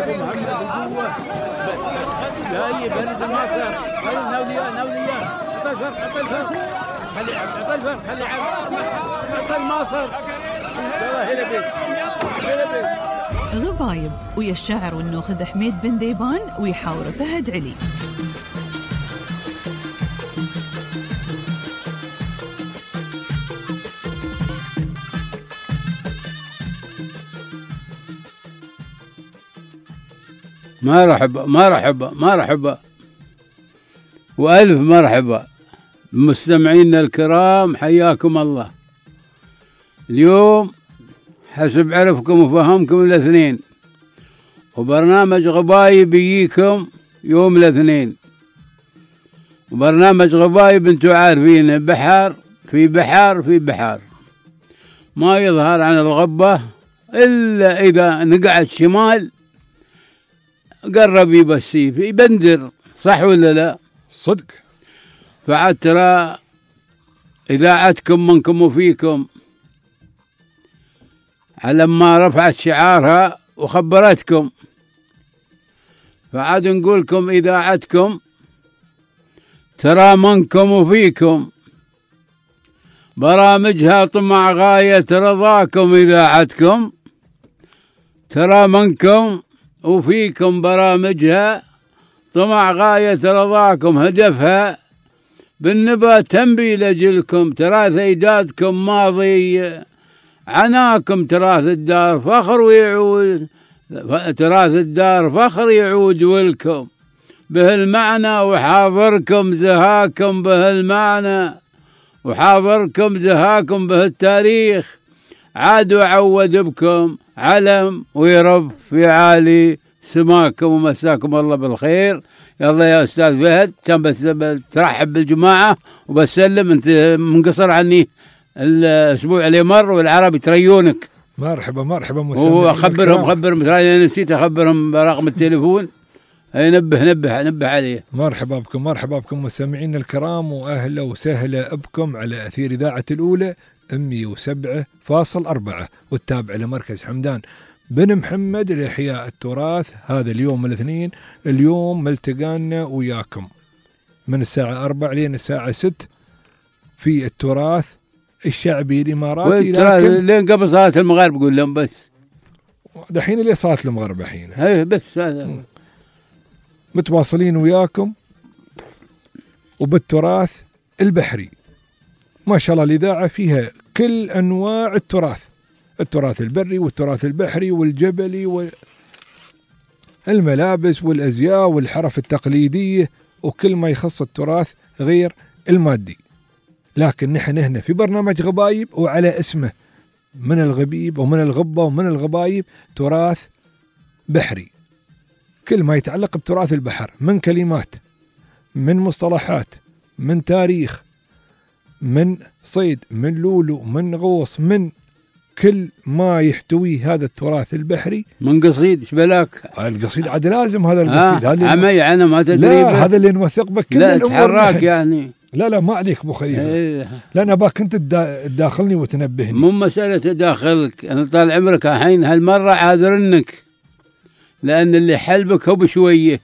جاي برد المصر. نوليان عطى الفرق خلي عطى المصر. غبايب ويا الشاعر والنوخذ حميد بن ديبان ويحاور فهد علي. مرحبا وألف مرحبا مستمعينا الكرام، حياكم الله. اليوم حسب عرفكم وفهمكم الاثنين، وبرنامج غبايب يجيكم يوم الاثنين. وبرنامج غبايب انتوا عارفين بحر في بحر ما يظهر عن الغبة إلا إذا نقعد شمال قرب يبسيف يبندر، صح ولا لا؟ صدق. فعاد ترى إذاعتكم منكم وفيكم على ما رفعت شعارها وخبرتكم، فعاد نقولكم إذاعتكم ترى منكم وفيكم، برامجها طمع غاية رضاكم. إذاعتكم ترى منكم وفيكم، برامجها طمع غاية رضاكم، هدفها بالنبا تنبي لجلكم. تراث أجدادكم ماضي عناكم، تراث الدار فخر ويعود، تراث الدار فخر يعود ولكم به المعنى، وحاضركم زهاكم به المعنى، وحاضركم زهاكم به التاريخ. عاد وعود بكم علم ويرب في عالي سماكم، ومساكم الله بالخير. يلا يا أستاذ فهد، كان بس ترحب بالجماعة وبسلم. أنت منقصر عني الأسبوع اللي مر والعرب يتريونك. مرحبا وخبرهم ترى نسيت أخبرهم برقم التليفون. نبه عليه. مرحبا بكم مستمعينا الكرام، وأهلا وسهلا بكم على أثير إذاعة الأولى 107.4، والتابع لمركز حمدان بن محمد لإحياء التراث. هذا اليوم الاثنين، اليوم ملتقانا وياكم من الساعة 4 لين الساعة 6 في التراث الشعبي الإماراتي. لين قبل صلاة المغرب قول لهم بس. دحين اللي صلاة المغرب الحين. ايه بس هذا. متواصلين وياكم وبالتراث البحري. ما شاء الله الإذاعة فيها كل أنواع التراث البري والتراث البحري والجبلي والملابس والأزياء والحرف التقليدية وكل ما يخص التراث غير المادي. لكن نحن هنا في برنامج غبايب، وعلى اسمه من الغبيب ومن الغبة ومن الغبايب، تراث بحري. كل ما يتعلق بتراث البحر من كلمات، من مصطلحات، من تاريخ، من صيد، من لولو، من غوص، من كل ما يحتويه هذا التراث البحري. من قصيد ايش بلاك؟ القصيد عاد لازم هذا القصيد. عمي انا ما تدري. لا هذا اللي نوثق بك كل لا تحرك يعني. لا ما عليك ابو خليفه. لا انا باك انت تداخلني وتنبهني. مو مساله تداخلك، انا طال عمرك الحين هالمره عاذرنك، لان اللي حلبك هو بشويه.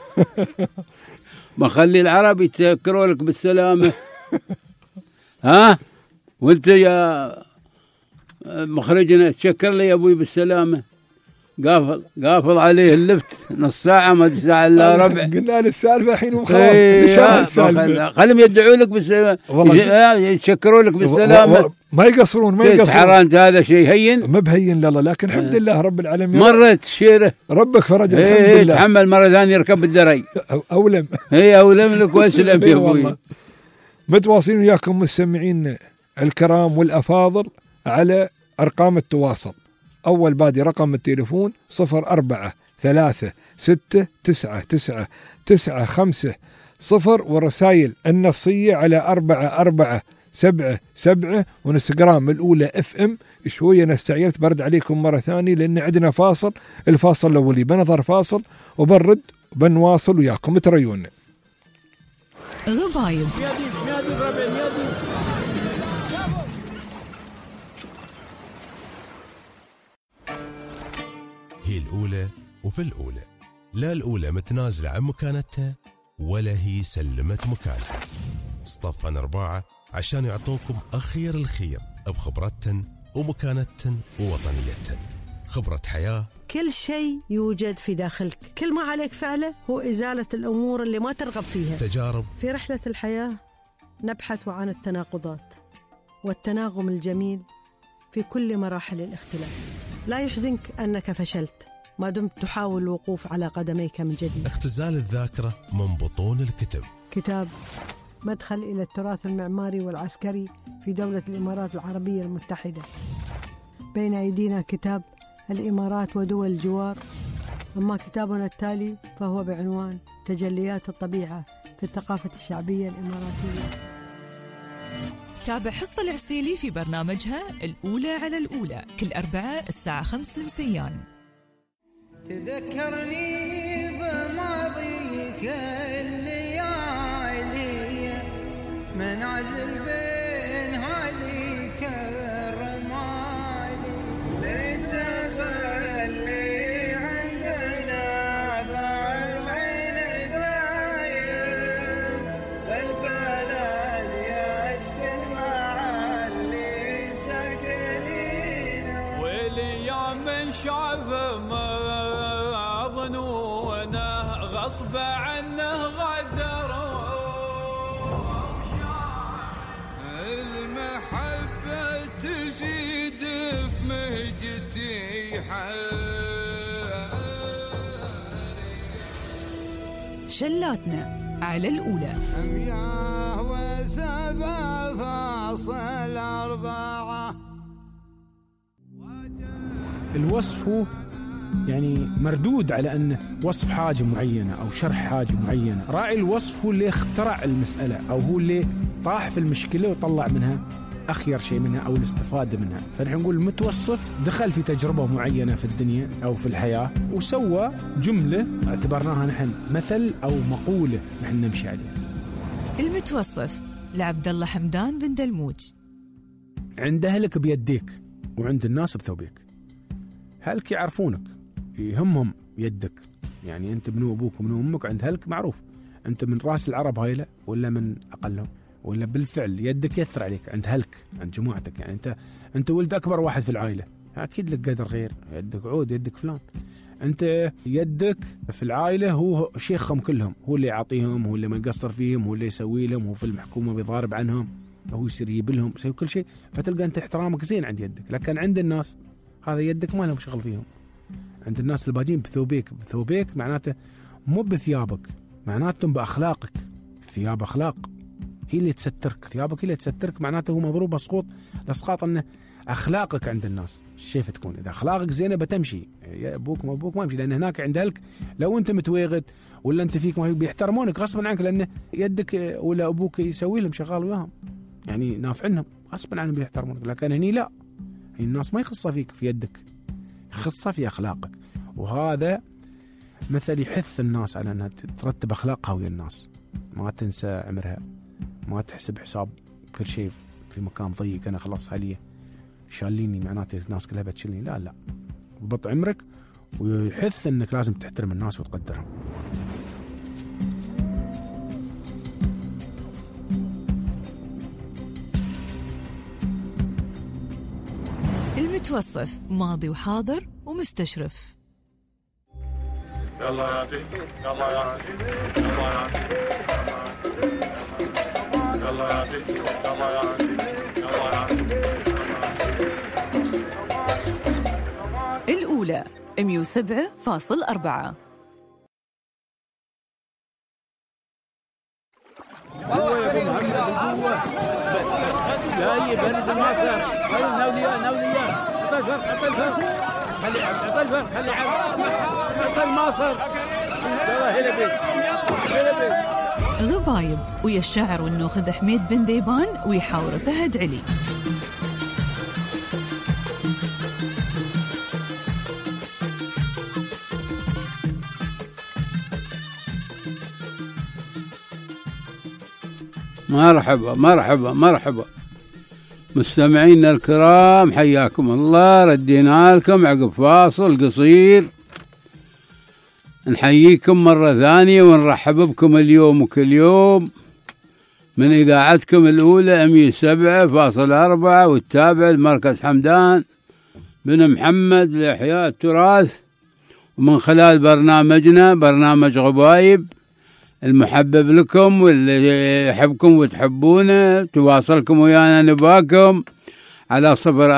ما خلي العرب يتذكروا لك بالسلامه. ها وانت يا مخرجنا تشكر لي يا ابوي بالسلامه. قافل عليه اللفت نص ساعه ما ساعه الا ربع. قلنا له السالفه الحين وخلاص. خلهم يدعوا لك بالسلامه، يشكروا لك بالسلامه. ما يقصرون. حرانت هذا شيء هين؟ ما بهين لا، لكن الحمد لله رب العالمين. مرت الشيره ربك فرج. الحمد لله. تحمل مره ثانيه يركب الدري. اولم. اولم لك واسلم يا ابوي. متواصلين وياكم مستمعين الكرام والافاضل على ارقام التواصل. أول بادي رقم التليفون 0436999950، والرسائل النصية على 4477، ونستغرام الأولى FM. شوية نستعجلت برد عليكم مرة ثانية لأن عندنا فاصل. الفاصل الأولي بنظر فاصل وبنرد وبنواصل وياكم تريونا. غبايب هي الأولى وفي الأولى، لا الأولى متنازلة عن مكانتها ولا هي سلمت مكانها. اصطفن 4 عشان يعطوكم أخير الخير بخبرتهن ومكانتهن ووطنيتهن. خبرة حياة. كل شيء يوجد في داخلك، كل ما عليك فعله هو إزالة الأمور اللي ما ترغب فيها. تجارب. في رحلة الحياة نبحث عن التناقضات والتناغم الجميل في كل مراحل الاختلاف. لا يحزنك أنك فشلت ما دمت تحاول الوقوف على قدميك من جديد. اختزال الذاكرة من بطون الكتب. كتاب مدخل إلى التراث المعماري والعسكري في دولة الإمارات العربية المتحدة. بين أيدينا كتاب الإمارات ودول الجوار، أما كتابنا التالي فهو بعنوان تجليات الطبيعة في الثقافة الشعبية الإماراتية. تابع حصة العسيلي في برنامجها الأولى على الأولى كل أربعاء الساعة 5 مساءً. تذكرني بماضيك الليالي منعزل بين هذيك الرمالي. ليت اللي عندنا فالعين دايم فالبلد يسكن مع اللي ساكنين. والايام من شاف ما ظنونه غصب عنه غدروا. المحبة تزيد في مهجتي شلاتنا على الأولى. أمياه و7.4. الوصف هو يعني مردود على أنه وصف حاجة معينة أو شرح حاجة معينة. راعي الوصف هو اللي اخترع المسألة أو هو اللي طاح في المشكلة وطلع منها أخير شيء منها أو الاستفادة منها. فنحن نقول المتوصف دخل في تجربة معينة في الدنيا أو في الحياة وسوى جملة اعتبرناها نحن مثل أو مقولة نحن نمشي عليها. المتوصف لعبد الله حمدان بن دلموج. عند أهلك بيديك وعند الناس بثوبك. أهلك يعرفونك يهمهم يدك، يعني أنت بنو أبوك وبنو أمك عند أهلك معروف أنت من رأس العرب هايلة ولا من أقلهم، ولا بالفعل يدك يثر عليك عند أهلك عند جماعتك. يعني أنت ولد أكبر واحد في العائلة أكيد لك قدر غير، يدك عود يدك فلان. أنت يدك في العائلة هو شيخهم كلهم، هو اللي يعطيهم، هو اللي ما يقصر فيهم، هو اللي يسوي لهم، هو في المحكومة بيضارب عنهم، هو يصير يجيب لهم يسوي كل شيء. فتلقى أنت احترامك زين عند يدك. لكن عند الناس هذا يدك ما لهم شغل فيهم. عند الناس الباجين بثوبك. بثوبك معناته مو بثيابك، معناته بأخلاقك. ثياب أخلاق هي اللي تسترك، ثيابك هي اللي تسترك. معناته هو مضروب اسقاط الاسقاط انه اخلاقك عند الناس كيف تكون. اذا اخلاقك زينه بتمشي، يا ابوك ما ابوك ما يمشي، لان هناك عند اهلك لو انت متواغد ولا انت فيك ما بيحترمونك غصبا عنك، لان يدك ولا ابوك يسوي لهم شغال وياهم، يعني نافعنهم غصبا عنهم بيحترمونك. لكن هني لا، الناس ما يخصها فيك في يدك، يخصها في اخلاقك. وهذا مثل يحث الناس على انها ترتب اخلاقها ويا الناس، ما تنسى عمرها، ما تحسب حساب كل شيء في مكان ضيق. أنا خلاص عليه شاليني معناته الناس كلها بتشلني، لا لا، ضبط عمرك. ويحث أنك لازم تحترم الناس وتقدرهم. المتوصف ماضي وحاضر ومستشرف. يلا يا عزيز يلا يا عزيز يلا يا عزيز يلا يا عزيز يلا يا عزيز يلا يا عزيز. الأولى 107.4. لا يبرد الماثر. نوليان حط الفرق حط الفرق خلي حط الفرق خلي حط الماثر. يلا هلا بيك هلا بيك. غبايب ويا الشاعر والنوخذ حميد بن ديبان ويحاور فهد علي. مرحبا مرحبا مرحبا مستمعينا الكرام، حياكم الله. ردينا لكم عقب فاصل قصير نحييكم مرة ثانية ونرحب بكم اليوم وكل يوم من إذاعتكم الأولى 107.4 والتابع لمركز حمدان بن محمد لإحياء التراث، ومن خلال برنامجنا برنامج غبايب المحبب لكم واللي يحبكم وتحبونه. تواصلكم ويانا نباكم على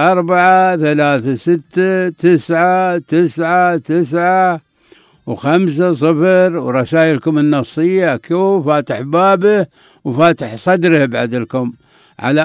04-369999 ورسائلكم النصية أكو فاتح بابه وفاتح صدره بعد لكم على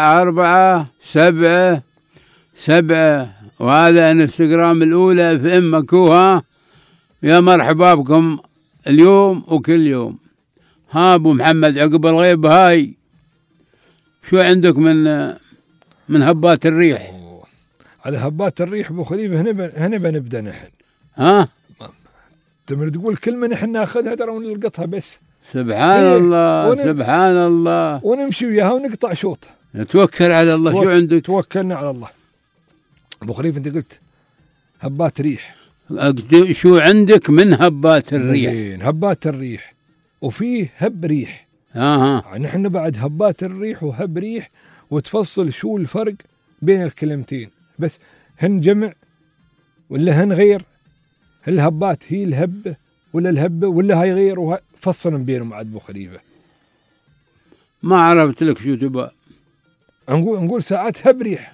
4477، وهذا انستغرام الأولى في أكوها. يا مرحبا بكم اليوم وكل يوم. ها أبو محمد عقب الغيب هاي شو عندك من هبات الريح؟ على هبات الريح ابو خليفه هنا بنبدا نحن. ها تمر تقول كلمه نحن ناخذها ترى ونلقطها بس. سبحان الله سبحان الله، ونمشي وياها ونقطع شوط. نتوكل على الله. شو عندك؟ توكلنا على الله. ابو خليفه انت قلت هبات ريح، شو عندك من هبات الريح؟ زين، هبات الريح وفيه هب ريح. نحن بعد هبات الريح وهب ريح، وتفصل شو الفرق بين الكلمتين، بس هن جمع ولا هن غير؟ الهبات هي الهبة ولا الهبة ولا هاي غير؟ فصل بينهم عاد ابو خليفه. ما عرفت لك شو تبغى. نقول ساعات هب ريح.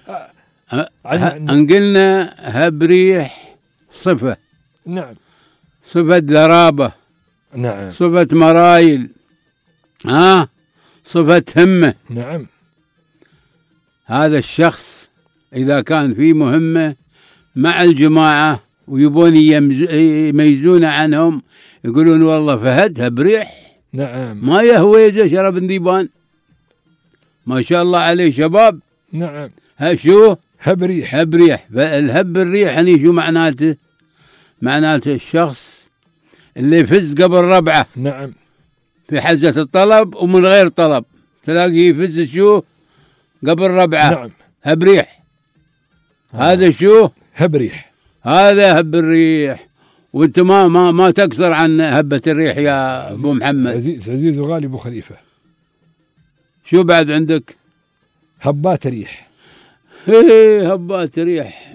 قلنا هب ريح صفة. نعم. صفة ذرابة. نعم. صفة مرايل. صفة همة. نعم. هذا الشخص إذا كان في مهمة مع الجماعة ويبون يميزون عنهم، يقولون والله فهد هب ريح. نعم. ما يهويزه شرب ذيبان، ما شاء الله عليه شباب. نعم. شو هب ريح؟ هب ريح. فالهب الريح يعني شو معناته؟ معناته الشخص اللي يفز قبل ربعه. نعم. في حزة الطلب ومن غير طلب تلاقيه يفز شو قبل ربعه. نعم. هب ريح. هذا شو هب ريح؟ هذا هب الريح. وانت ما تقصر عن هبة الريح يا ابو محمد. عزيز وغالي ابو خليفه. شو بعد عندك؟ هبات ريح. هبات ريح.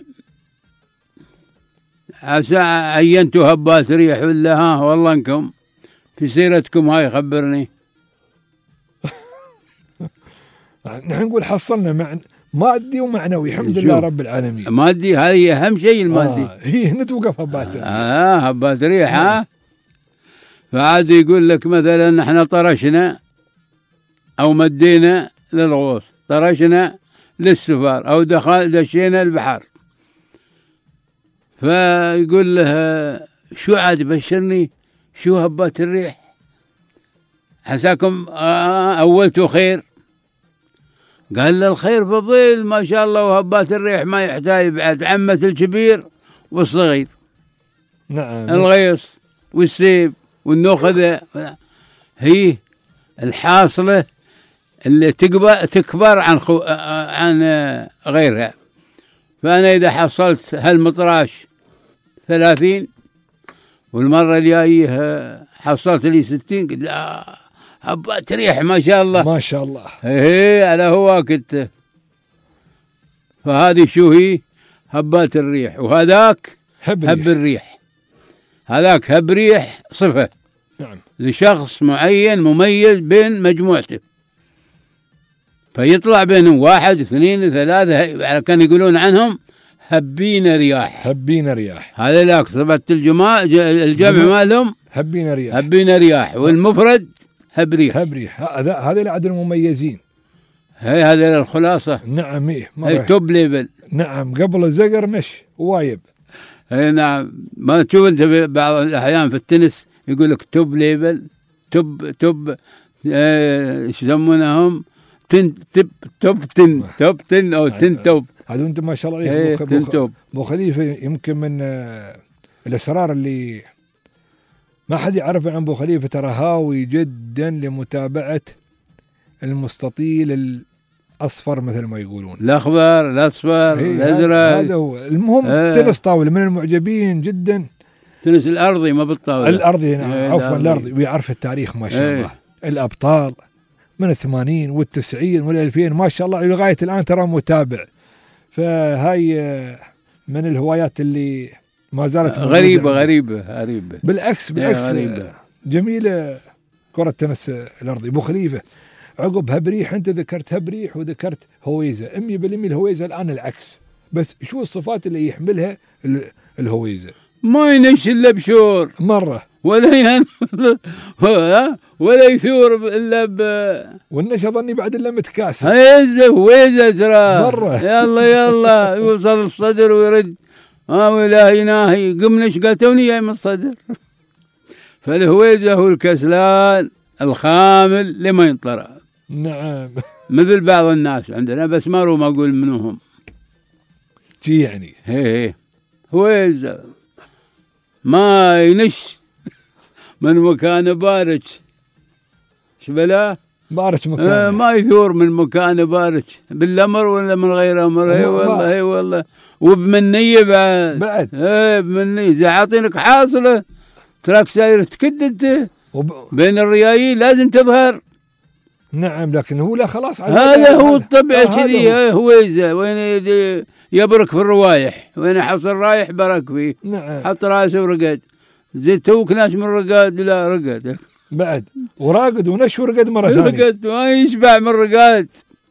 عسى عينتوا هبات ريح ولا والله انكم في سيرتكم هاي خبرني. نحن نقول حصلنا مادي ومعنوي الحمد لله رب العالمين. مادي هذه اهم شيء المادي. هي هنا توقف هبات ريح. هبات ريح. فعاد يقول لك مثلا احنا طرشنا او مدينا للغوص، طرشنا للسفار او دشينا البحر، فيقول له شو عاد بشرني شو هبات الريح؟ حساكم اولتوا خير. قال له الخير فضيل ما شاء الله، وهبات الريح ما يحتاج بعد عمة الكبير والصغير. نعم. الغيص والسيب والنخذة هي الحاصلة اللي تكبر عن غيرها. فأنا إذا حصلت هالمطراش 30 والمرة الجاية حصلت لي 60، قلت لا هبات ريح ما شاء الله ما شاء الله. على هواك انت. فهذه شو هي؟ هبات الريح. وهذاك هب الريح. هذاك هب ريح صفة. نعم. لشخص معين مميز بين مجموعته، فيطلع بينهم 1 2 3 كان يقولون عنهم هبين رياح. هبين رياح. هذا لاك صفة الجمع مالهم هبين رياح. هبين رياح. والمفرد هب ريح. هب ريح. هذا العدد المميزين. هذا الخلاصة. نعم. هي توب ليفل. نعم. قبل الزقر نش وايب. نعم. ما تشوف انت بعض الاحيان في التنس يقول لك توب ليفل، توب ايش يسمونهم؟ توب 10 او 10 توب. هذا انت ما شاء الله عليك ابو خليفه. يمكن من الاسرار اللي ما حد يعرف عن ابو خليفه، ترى هاوي جدا لمتابعه المستطيل الاصفر مثل ما يقولون، الاخضر الاصفر الازرق. هذا هو المهم. تنس طاوله من المعجبين جدا تنس الأرضي ما بالطاولة. الأرضي نعم، إيه، عفوا الأرضي، ويعرف التاريخ ما شاء الله. الأبطال من 80 وال90 وال2000 ما شاء الله لغاية الآن ترى متابع. فهاي من الهوايات اللي ما زالت غريبة. بالعكس غريبة. جميلة كرة تنس الأرضي. أبو خليفة عقب هبريح، أنت ذكرت هبريح وذكرت هويزة. 100% الهويزة الآن العكس، بس شو الصفات اللي يحملها الهويزة؟ ما ينش إلا بشور مرة، ولا يثور إلا والنشا ظني بعد إلا متكاسر. هويزة ترى مرة. يلا يوصل الصدر ويرد ولا يناهي قمنش قال توني جاي من الصدر. فالهويزة هو الكسلان الخامل لما ينطرى. نعم. مثل بعض الناس عندنا، بس ما أقول منهم شي يعني. هي هويزة ما ينش من مكان بارج. شبلا بارج مكان ما يثور من مكان بارج بالأمر ولا من غير أمر. هي والله وبمنية بعد. بمنية إذا عاطينك حاصلة تراك ساير تكدد بين الريايين لازم تظهر. نعم، لكن هو لا خلاص هذا هو الطبع كذي. هويزة وين يبرك في الروايح، وين حصل رايح برك فيه. نعم. حط راسه ورقد زي توك ناس من رقاد. لا رقد بعد وراقد ونش ورقد مرة ثانية. رقد ما يشبع من رقاد.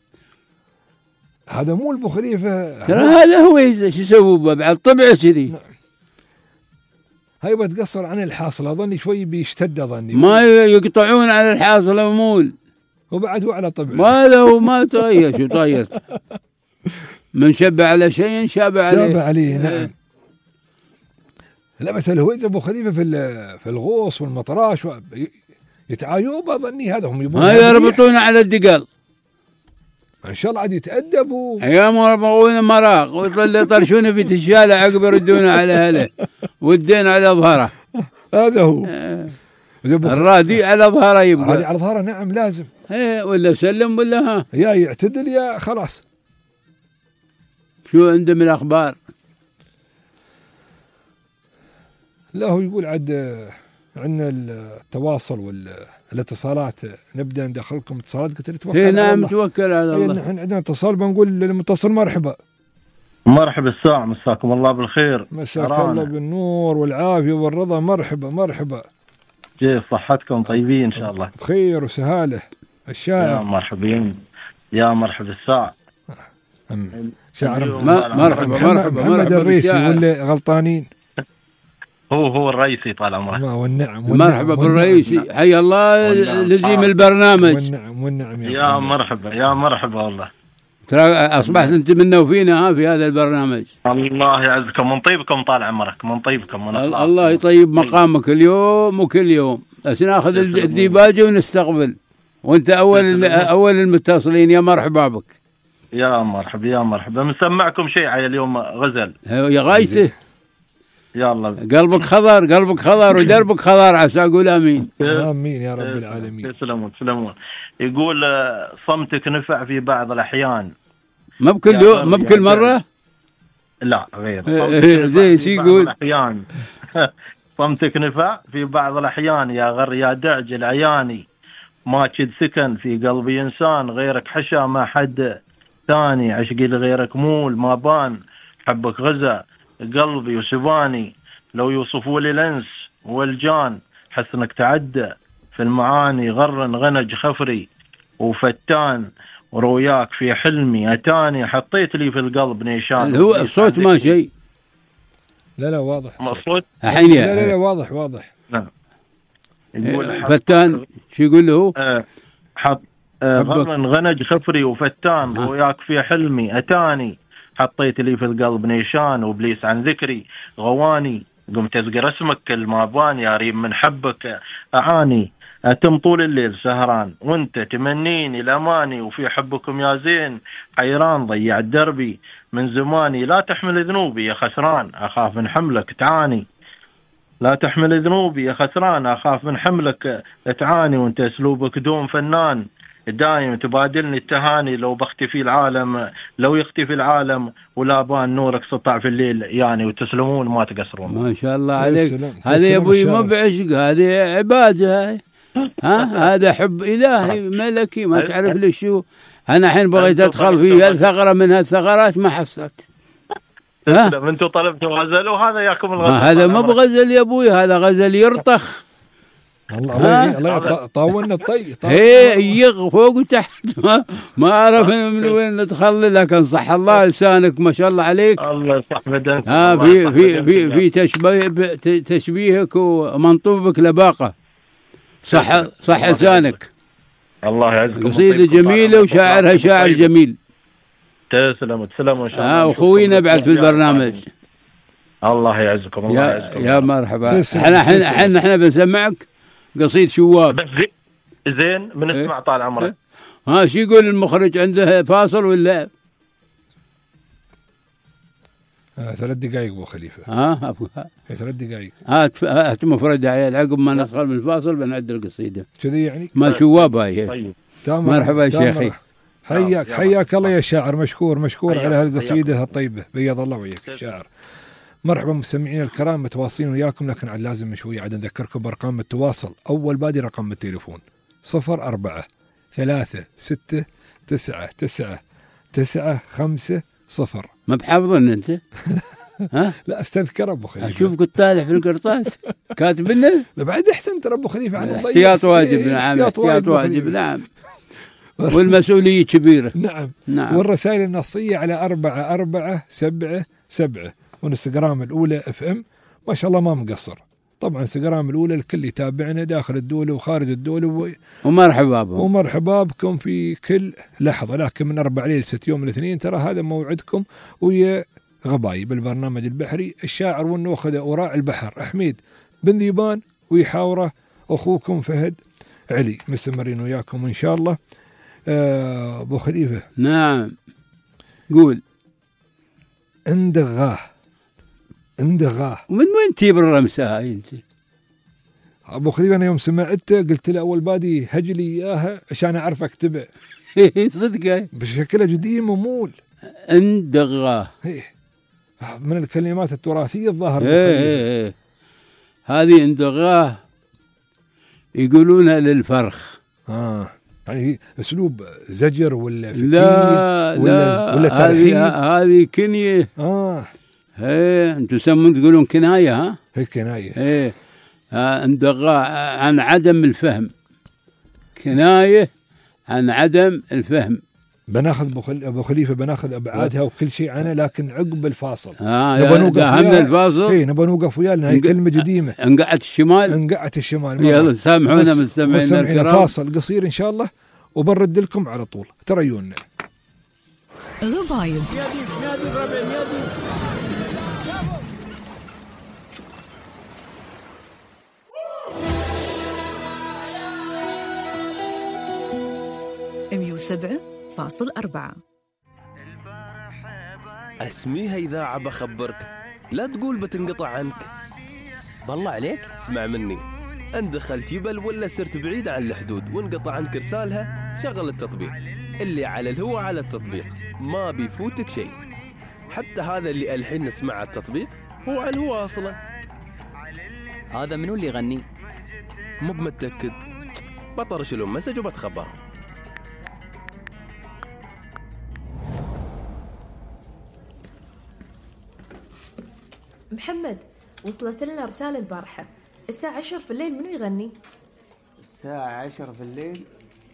هذا مو أبو خليفة ترى هذا هويزة. شو يسووا بعد طبع كذي. نعم. هاي بتقصر عن الحاصل أظني شوي بيشتد أظني. ما يقطعون على الحاصل أمول. وبعد هو على طبعه. ما هو ما تغير. شو تغير؟ من شبع على شيء شابع عليه. نعم. لا بس الهويزة أبو خليفة في الغوص والمطراش يتعايوب أظني. هذا هم يبون يربطون على الدقل. إن شاء الله عاد يتأدبوا. أيام يربطون مراق ويطرشون في تشالة عقب يردون على هله والدين على ظهره. هذا هو الرادي على ظهره يبقى. الرادي على ظهره. نعم لازم. ولا سلم ولا يا يعتدل يا خلاص. شو عنده من الأخبار؟ لا هو يقول عاد عندنا التواصل والاتصالات، نبدأ ندخلكم اتصالات. قلت له توكل. نعم توكل على الله. نحن عندنا اتصال بنقول للمتصل مرحبا. مرحبا الساعة، مساكم الله بالخير. مساك الله بالنور والعافية والرضا. مرحبا. كيف صحتكم؟ طيبين إن شاء الله. بخير وسهالة. الشاعر يا مرحبين. يا مرحبا الساعة. شاعر مرحبا محمد الرئيسي ولا غلطانين؟ هو الرئيسي طال عمرك. والنعم. مرحبا بالرئيسي. حي الله لزيم البرنامج. والنعم يا مرحبا والله. ترى أصبحت أنت منا وفينا في هذا البرنامج. الله يعزكم من طيبكم طال عمرك. من طيبكم. الله يطيب مقامك اليوم وكل يوم. بس ناخذ الديباجة ونستقبل، وأنت أول المتصلين. يا مرحبا بك. يا مرحبا. مسمعكم شيء على اليوم غزل يا غايته. يلا قلبك خضر ودربك خضر. عسى أقول آمين. آمين يا رب العالمين. تسلمون. يقول صمتك نفع في بعض الأحيان. ما بكل مرة. لا غير. زين شي يقول. صمتك نفع في بعض الأحيان يا غر يا دعج العياني. ما تشد سكن في قلبي إنسان غيرك حشا ما حد ثاني. عشقي لغيرك مول ما بان. حبك غزة قلبي وسباني. لو يوصفوا لي الانس والجان حسنك تعدى في المعاني. غرن غنج خفري وفتان وروياك في حلمي اتاني. حطيت لي في القلب نيشان. هو الصوت ما شيء. لا واضح الصوت. لا واضح. نعم. يقول فتان. شو يقول له؟ غرن غنج خفري وفتان روياك في حلمي اتاني. حطيت لي في القلب نيشان وبليس عن ذكري غواني. قمت أذكر اسمك كل ما بان يا ريم من حبك أعاني. أتم طول الليل سهران وانت تمنيني الأماني. وفي حبكم يا زين حيران ضيعت دربي من زماني. لا تحمل ذنوبي يا خسران أخاف من حملك تعاني. لا تحمل ذنوبي يا خسران أخاف من حملك تعاني. وانت أسلوبك دوم فنان دايم تبادلني التهاني لو بختفي العالم، لو يختفي العالم ولا بان نورك سطع في الليل يعني، وتسلمون ما تقصرون. ما شاء الله عليك. سلام. هذا يا ابوي تسلم ما بعشق، هذه عباده هاي. هذا حب الهي ملكي ما تعرف ليش شو. انا الحين بغيت ادخل في الثغره من هالثغرات ما حصلت. تسلم. انتم طلبتوا غزل وهذا ياكم الغزل. هذا ما بغزل يا ابوي، هذا غزل يرطخ. الله طاولنا الطي. يغ فوق وتحت. ما اعرف من وين ندخل، لكن صح الله لسانك ما شاء الله عليك. الله يصح بدنك. في تشبيهك ومنطوبك لباقه. صح لسانك. الله يعزكم. قصيدة جميلة وشاعرها شاعر جميل. تسلم وان شاء الله. وخوينا بعد في البرنامج. الله يعزكم. الله يعزكم. يا مرحبا. احنا بنسمعك قصيد شواب. زين بنسمع طال عمرك. شو يقول المخرج؟ عنده فاصل ولا 3 دقائق ابو خليفه؟ 3 دقائق. هات مفرد عيال عقب ما ندخل من الفاصل بنعد القصيده كذي يعني. ما شواب هاي. طيب مرحبا يا شيخي. حياك الله يا شاعر. مشكور على هالقصيده الطيبه. بيض الله وياك يا شاعر. مرحبا مستمعينا الكرام، متواصلين وياكم، لكن عاد لازم شوي عاد نذكركم بارقام التواصل. اول بادي رقم التليفون 04 3 6 9 9 9 5 0. ما بحافظن انت؟ لا استذكر ابو خليفه. اشوفك طالع في القرطاس كاتب لنا. لا بعد احسن ترى ابو خليفه عن احتياط واجب. نعم احتياط واجب. نعم والمسؤوليه كبيره. نعم. والرسائل النصيه على 4477 وانستغرام الاولى FM. ما شاء الله ما مقصر. طبعا انستغرام الاولى الكل يتابعنا داخل الدوله وخارج الدوله ومرحبا بهم. ومرحبا بكم في كل لحظه. لكن من 4 ليلة 6 يوم الاثنين ترى هذا موعدكم ويا غبايب البرنامج البحري، الشاعر والنوخذه وراعي البحر حميد بن ذيبان، ويحاوره اخوكم فهد علي. مستمرين وياكم ان شاء الله. ابو خليفه. نعم قول. اندغاه ومن وين تجيب الرمسه هاي انت؟ ابو خليفه انا يوم سمعته قلت له اول بادي هجلي اياها عشان اعرف اكتبه. صدق بشكلها جدي ممول. اندغاه من الكلمات التراثيه الظاهر. هذه اندغاه يقولونها للفرخ. يعني اسلوب زجر ولا فتيل ولا ترحيب؟ هذه كنيه. انتم تسمون تقولون كنايه. هي كنايه. اندغاه عن عدم الفهم. كنايه عن عدم الفهم. بناخذ ابو خليفه بناخذ ابعادها وكل شيء عنها، لكن عقب الفاصل نبغى نوقف وياه. الفاصل نبغى نوقف وياه لان هي كلمه قديمه. انقعت الشمال. يلا سامحونا مستمعينا الكرام. فاصل قصير ان شاء الله وبنرد لكم على طول. تريونا غبايب. .4 اسميها إذاعة بخبرك، لا تقول بتنقطع عنك. بالله عليك اسمع مني، ان دخلت يبل ولا صرت بعيد عن الحدود وانقطع عنك رسالها، شغل التطبيق. اللي على الهوا على التطبيق، ما بيفوتك شيء. حتى هذا اللي الحين نسمع التطبيق هو على الهوا اصلا. هذا منو اللي يغني؟ مو بمتأكد، بطرش لهم مسج وبتخبرهم. محمد، وصلت لنا رسالة البارحة الساعة 10 في الليل. منو يغني؟ الساعة 10 في الليل؟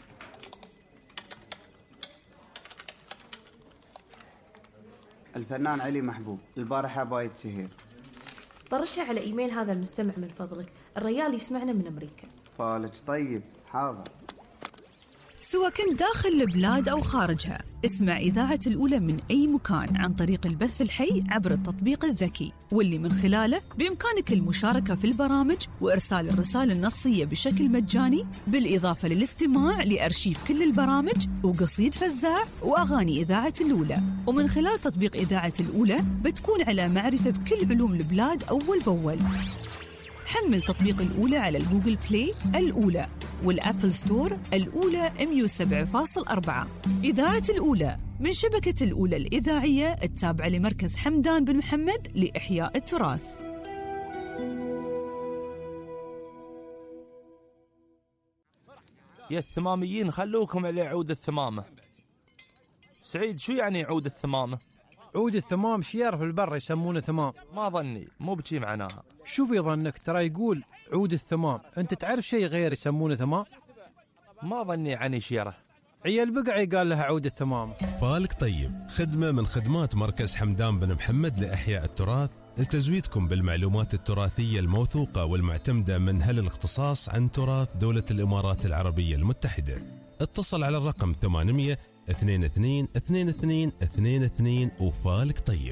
الفنان علي محبوب. البارحة بايت سهير. طرشها على إيميل هذا المستمع من فضلك، الرجال يسمعنا من أمريكا. فالك طيب، حاضر. سواء كنت داخل البلاد أو خارجها، اسمع إذاعة الأولى من أي مكان عن طريق البث الحي عبر التطبيق الذكي، واللي من خلاله بإمكانك المشاركة في البرامج وإرسال الرسائل النصية بشكل مجاني، بالإضافة للاستماع لأرشيف كل البرامج وقصيد فزاع وأغاني إذاعة الأولى. ومن خلال تطبيق إذاعة الأولى بتكون على معرفة بكل علوم البلاد أول بأول. حمل تطبيق الأولى على الجوجل بلاي الأولى، والأبل ستور الأولى 107.4. إذاعة الأولى من شبكة الأولى الإذاعية التابعة لمركز حمدان بن محمد لإحياء التراث. يا الثماميين خلوكم على عود الثمامة. سعيد، شو يعني عود الثمامة؟ عود الثمام شيار في البر يسمونه ثمام. ما ظني، مو بشي معناها. شو في ظنك؟ ترى يقول عود الثمام، انت تعرف شيء غير يسمونه ثمام؟ ما ظني عني شيره. عيال بقعي قال لها عود الثمام. فالك طيب، خدمة من خدمات مركز حمدان بن محمد لإحياء التراث لتزويدكم بالمعلومات التراثية الموثوقة والمعتمدة من هل الاختصاص عن تراث دولة الإمارات العربية المتحدة. اتصل على الرقم 800 22 22 22 وفالك طيب.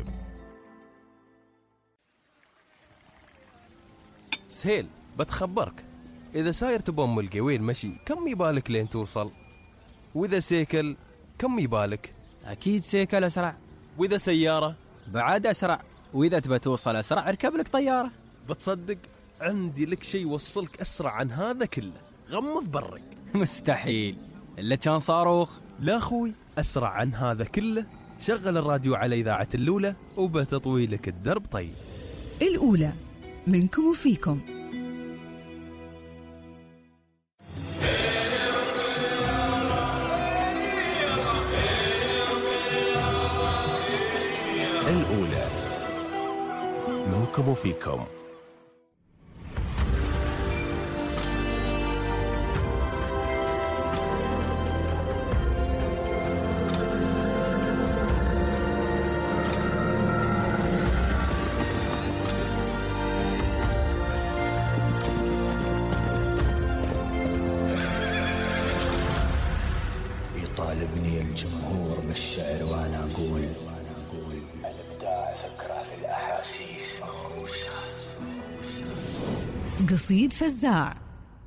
سهيل، بتخبرك، إذا ساير تبون القويل مشي كم يبالك لين توصل؟ وإذا سيكل كم يبالك؟ أكيد سيكل أسرع. وإذا سيارة؟ بعد أسرع. وإذا تبى توصل أسرع اركب لك طيارة. بتصدق عندي لك شيء يوصلك أسرع عن هذا كله، غمض برك. مستحيل، إلا كان صاروخ. لا أخوي، أسرع عن هذا كله. شغل الراديو على إذاعة الأولى وبتطويلك الدرب. طيب، الأولى منكم وفيكم. الأولى منكم وفيكم. يطالبني الجمهور بالشعر وانا اقول الابداع فكره في الاحاسيس مغروسه. قصيد فزاع.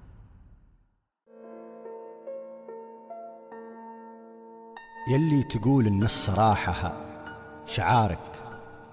يلي تقول ان الصراحه شعارك،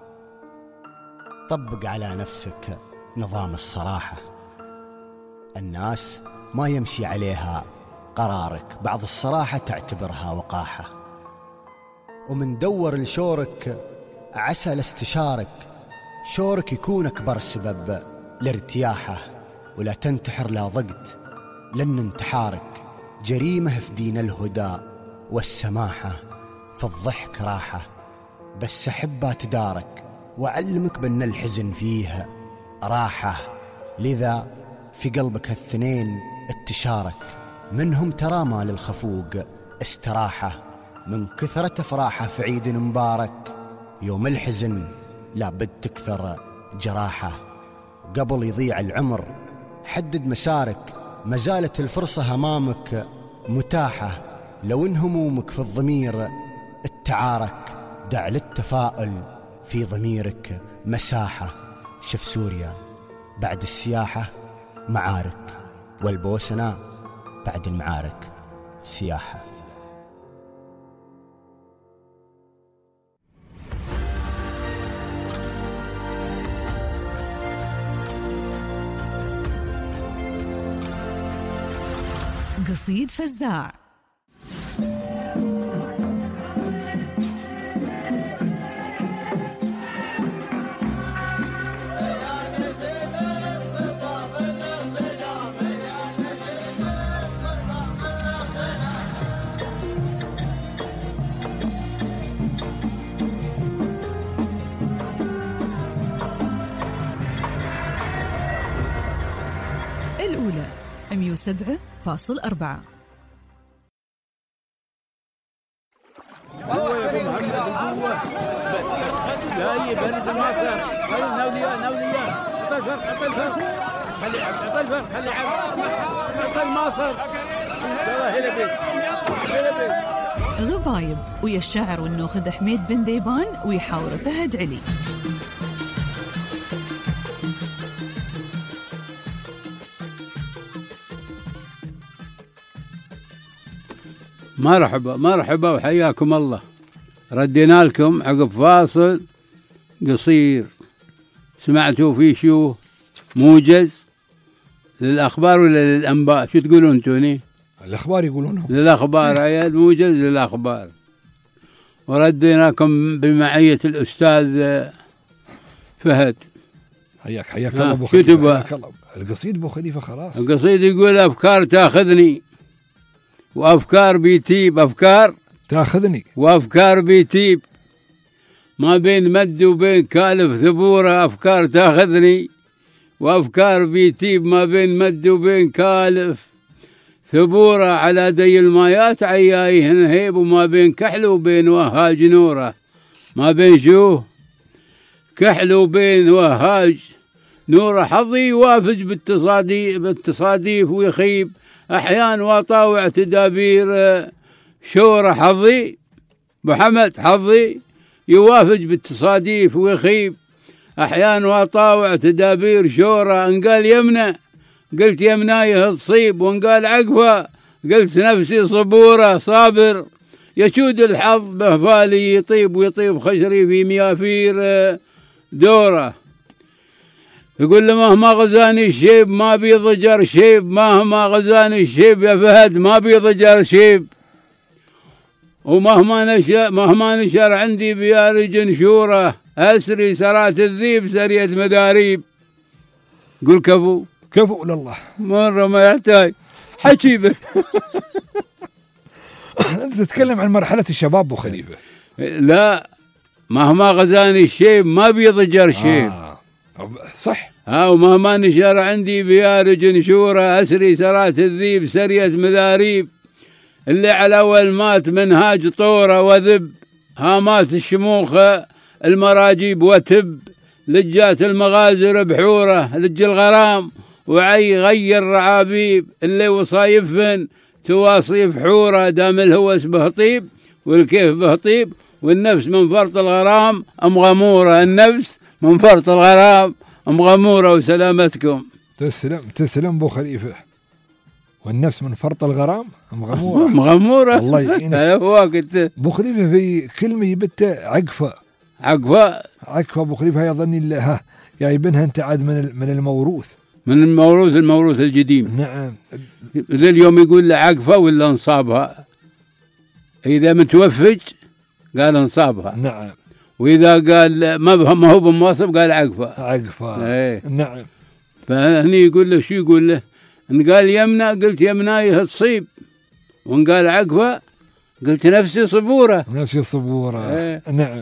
طبق على نفسك نظام الصراحه. الناس ما يمشي عليها قرارك، بعض الصراحة تعتبرها وقاحة. ومن دور لشورك عسى لاستشارك، شورك يكون أكبر سبب لارتياحه. ولا تنتحر لا ضقت، لأن انتحارك جريمة في دين الهدى والسماحة. فالضحك راحة، بس أحبها تدارك، وأعلمك بأن الحزن فيه راحة. لذا في قلبك الاثنين اتشارك، منهم ترى ما للخفوق استراحة. من كثرة أفراحه في عيد مبارك، يوم الحزن لابد تكثر جراحة. قبل يضيع العمر حدد مسارك، ما زالت الفرصة أمامك متاحة. لو إن همومك في الضمير التعارك، دع للتفاؤل في ضميرك مساحة. شف سوريا بعد السياحة معارك، والبوسنة بعد المعارك سياحة. قصيد فزاع. الأولى 107.4. لا يبرد الماثر. ناوليان عطى الفرخ خلي عطى الماثر. يلا هلا بيك. غبايب ويا الشاعر والنوخذ حميد بن ديبان ويحاور فهد علي. مرحبا وحياكم الله. ردينا لكم عقب فاصل قصير سمعتوا فيه شو موجز للأخبار ولا للأنباء؟ شو تقولون انتوني؟ الأخبار يقولون للأخبار. عيال موجز للأخبار. ورديناكم بمعية الأستاذ فهد. حياك الله أبو خليفة. شو تبغى؟ القصيد أبو خليفة خلاص. القصيد يقول أفكار تاخذني وأفكار بيتيب، أفكار تاخذني وأفكار بيتيب، ما بين مد وبين كالف ثبورة. أفكار تاخذني وأفكار بيتيب، ما بين مد وبين كالف ثبورة. على دي المايات عيايه نهيب، وما بين كحل وبين وهاج نوره. ما بين شو؟ كحل وبين وهاج نوره. حظي يوافج بالتصاديف ويخيب أحيان، وطاوع تدابير شورة. حظي محمد، حظي يوافج بالتصاديف ويخيب أحيان، وطاوع تدابير شورة. إن قال يمنى قلت يمنايه تصيب، وإن قال عقفة قلت نفسي صبورة. صابر يشود الحظ بهفالي يطيب، ويطيب خشري في ميافير دوره. يقول له مهما غزاني الشيب ما بيضجر شيب، مهما غزاني الشيب يا فهد ما بيضجر شيب. ومهما نشر عندي بيارج نشوره، أسري سرات الذيب سرية مداريب. قل كفو كفو لله، مرة ما يحتاج حكي به. أنت تتكلم عن مرحلة الشباب أبو خليفة. لا، مهما غزاني الشيب ما بيضجر شيب. صح. ومهما نشر عندي بيارج نشوره، أسري سرات الذيب سرية مذاريب. اللي على أول مات منهاج طوره وذب، هامات الشموخ المراجيب وتب. لجات المغازر بحوره، لج الغرام وعي غير رعابيب. اللي وصايفن تواصيف حوره، دام الهوس به طيب والكيف به طيب. والنفس من فرط الغرام مغموره، النفس من فرط الغرام مغموره. وسلامتكم. تسلم ابو خليفه. والنفس من فرط الغرام مغموره. مغموره الله يعينك. ابو خليفه في كلمه يبت عقفه ابو خليفه. يظني ها جايبينها انت عاد من الموروث، الموروث القديم. نعم. ذا اليوم يقول له عقفه ولا انصابها. اذا متوفج قال انصابها. نعم. واذا قال ما هو بمواصب قال عقفه. ايه. نعم. فهني يقول له شو يقول له؟ ان قال يمنى قلت يمنايه تصيب، وان قال عقفه قلت نفسي صبوره. ايه. نعم.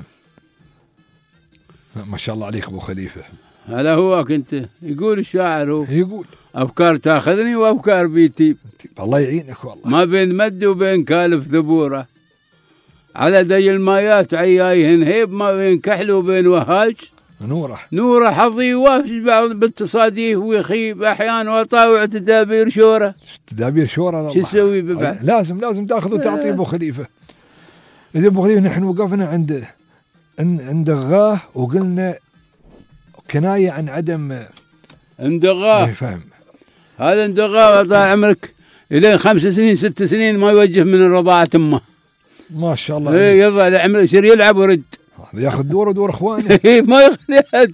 ما شاء الله عليك ابو خليفه. هذا هو كنت يقول الشاعر، هو يقول افكار تاخذني وافكار بيتيب. الله يعينك والله. ما بين مد وبين كالف ثبوره. على دي المايات عيايه نهيب، ما بين كحل وبين وهاج نوره. حظي يوافج بعض بالتصاديف ويخيب أحيان، وطاوع تدابير شوره. شو تسوي ببعض؟ لازم تاخذ وتعطي ابو خليفه. اذا ابو خليفه نحن وقفنا عند غاه، وقلنا كنايه عن عدم اندغاه. فهم. هذا اندغاه طال عمرك الين 5 سنين 6 سنين ما يوجه من الرضاعه امه. ما شاء الله. ايه يظل عمره يصير يلعب ورد. ياخذ دور اخوانه. ما ياخذ احد.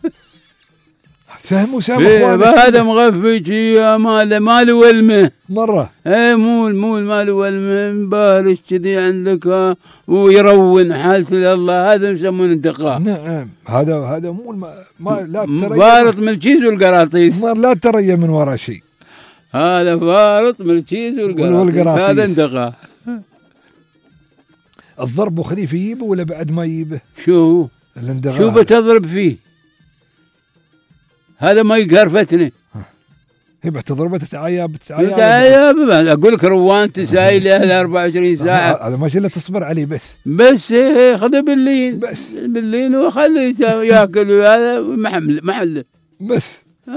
سهم اخوانه. هذا مغفي ماله ولمه مره. ايه مول ماله ولمه، مبارش كذي عندك ويرون حالته الله. هذا يسمونه انتقاء. نعم. هذا مول ما لا ترى. فارط من الكيس والقراطيس. لا ترى من وراء شيء. هذا فارط من الكيس والقراطيس. هذا انتقاء. الضرب خليفه يجيبه ولا بعد ما يجيبه؟ شو بتضرب فيه؟ هذا ما يقهر فتنه. هي بتضربه تتعايب. اقول لك روان تسايل له 24 ساعه. هذا ما شاء الله تصبر عليه بس خذه باللين وخليه ياكل. هذا محله بس.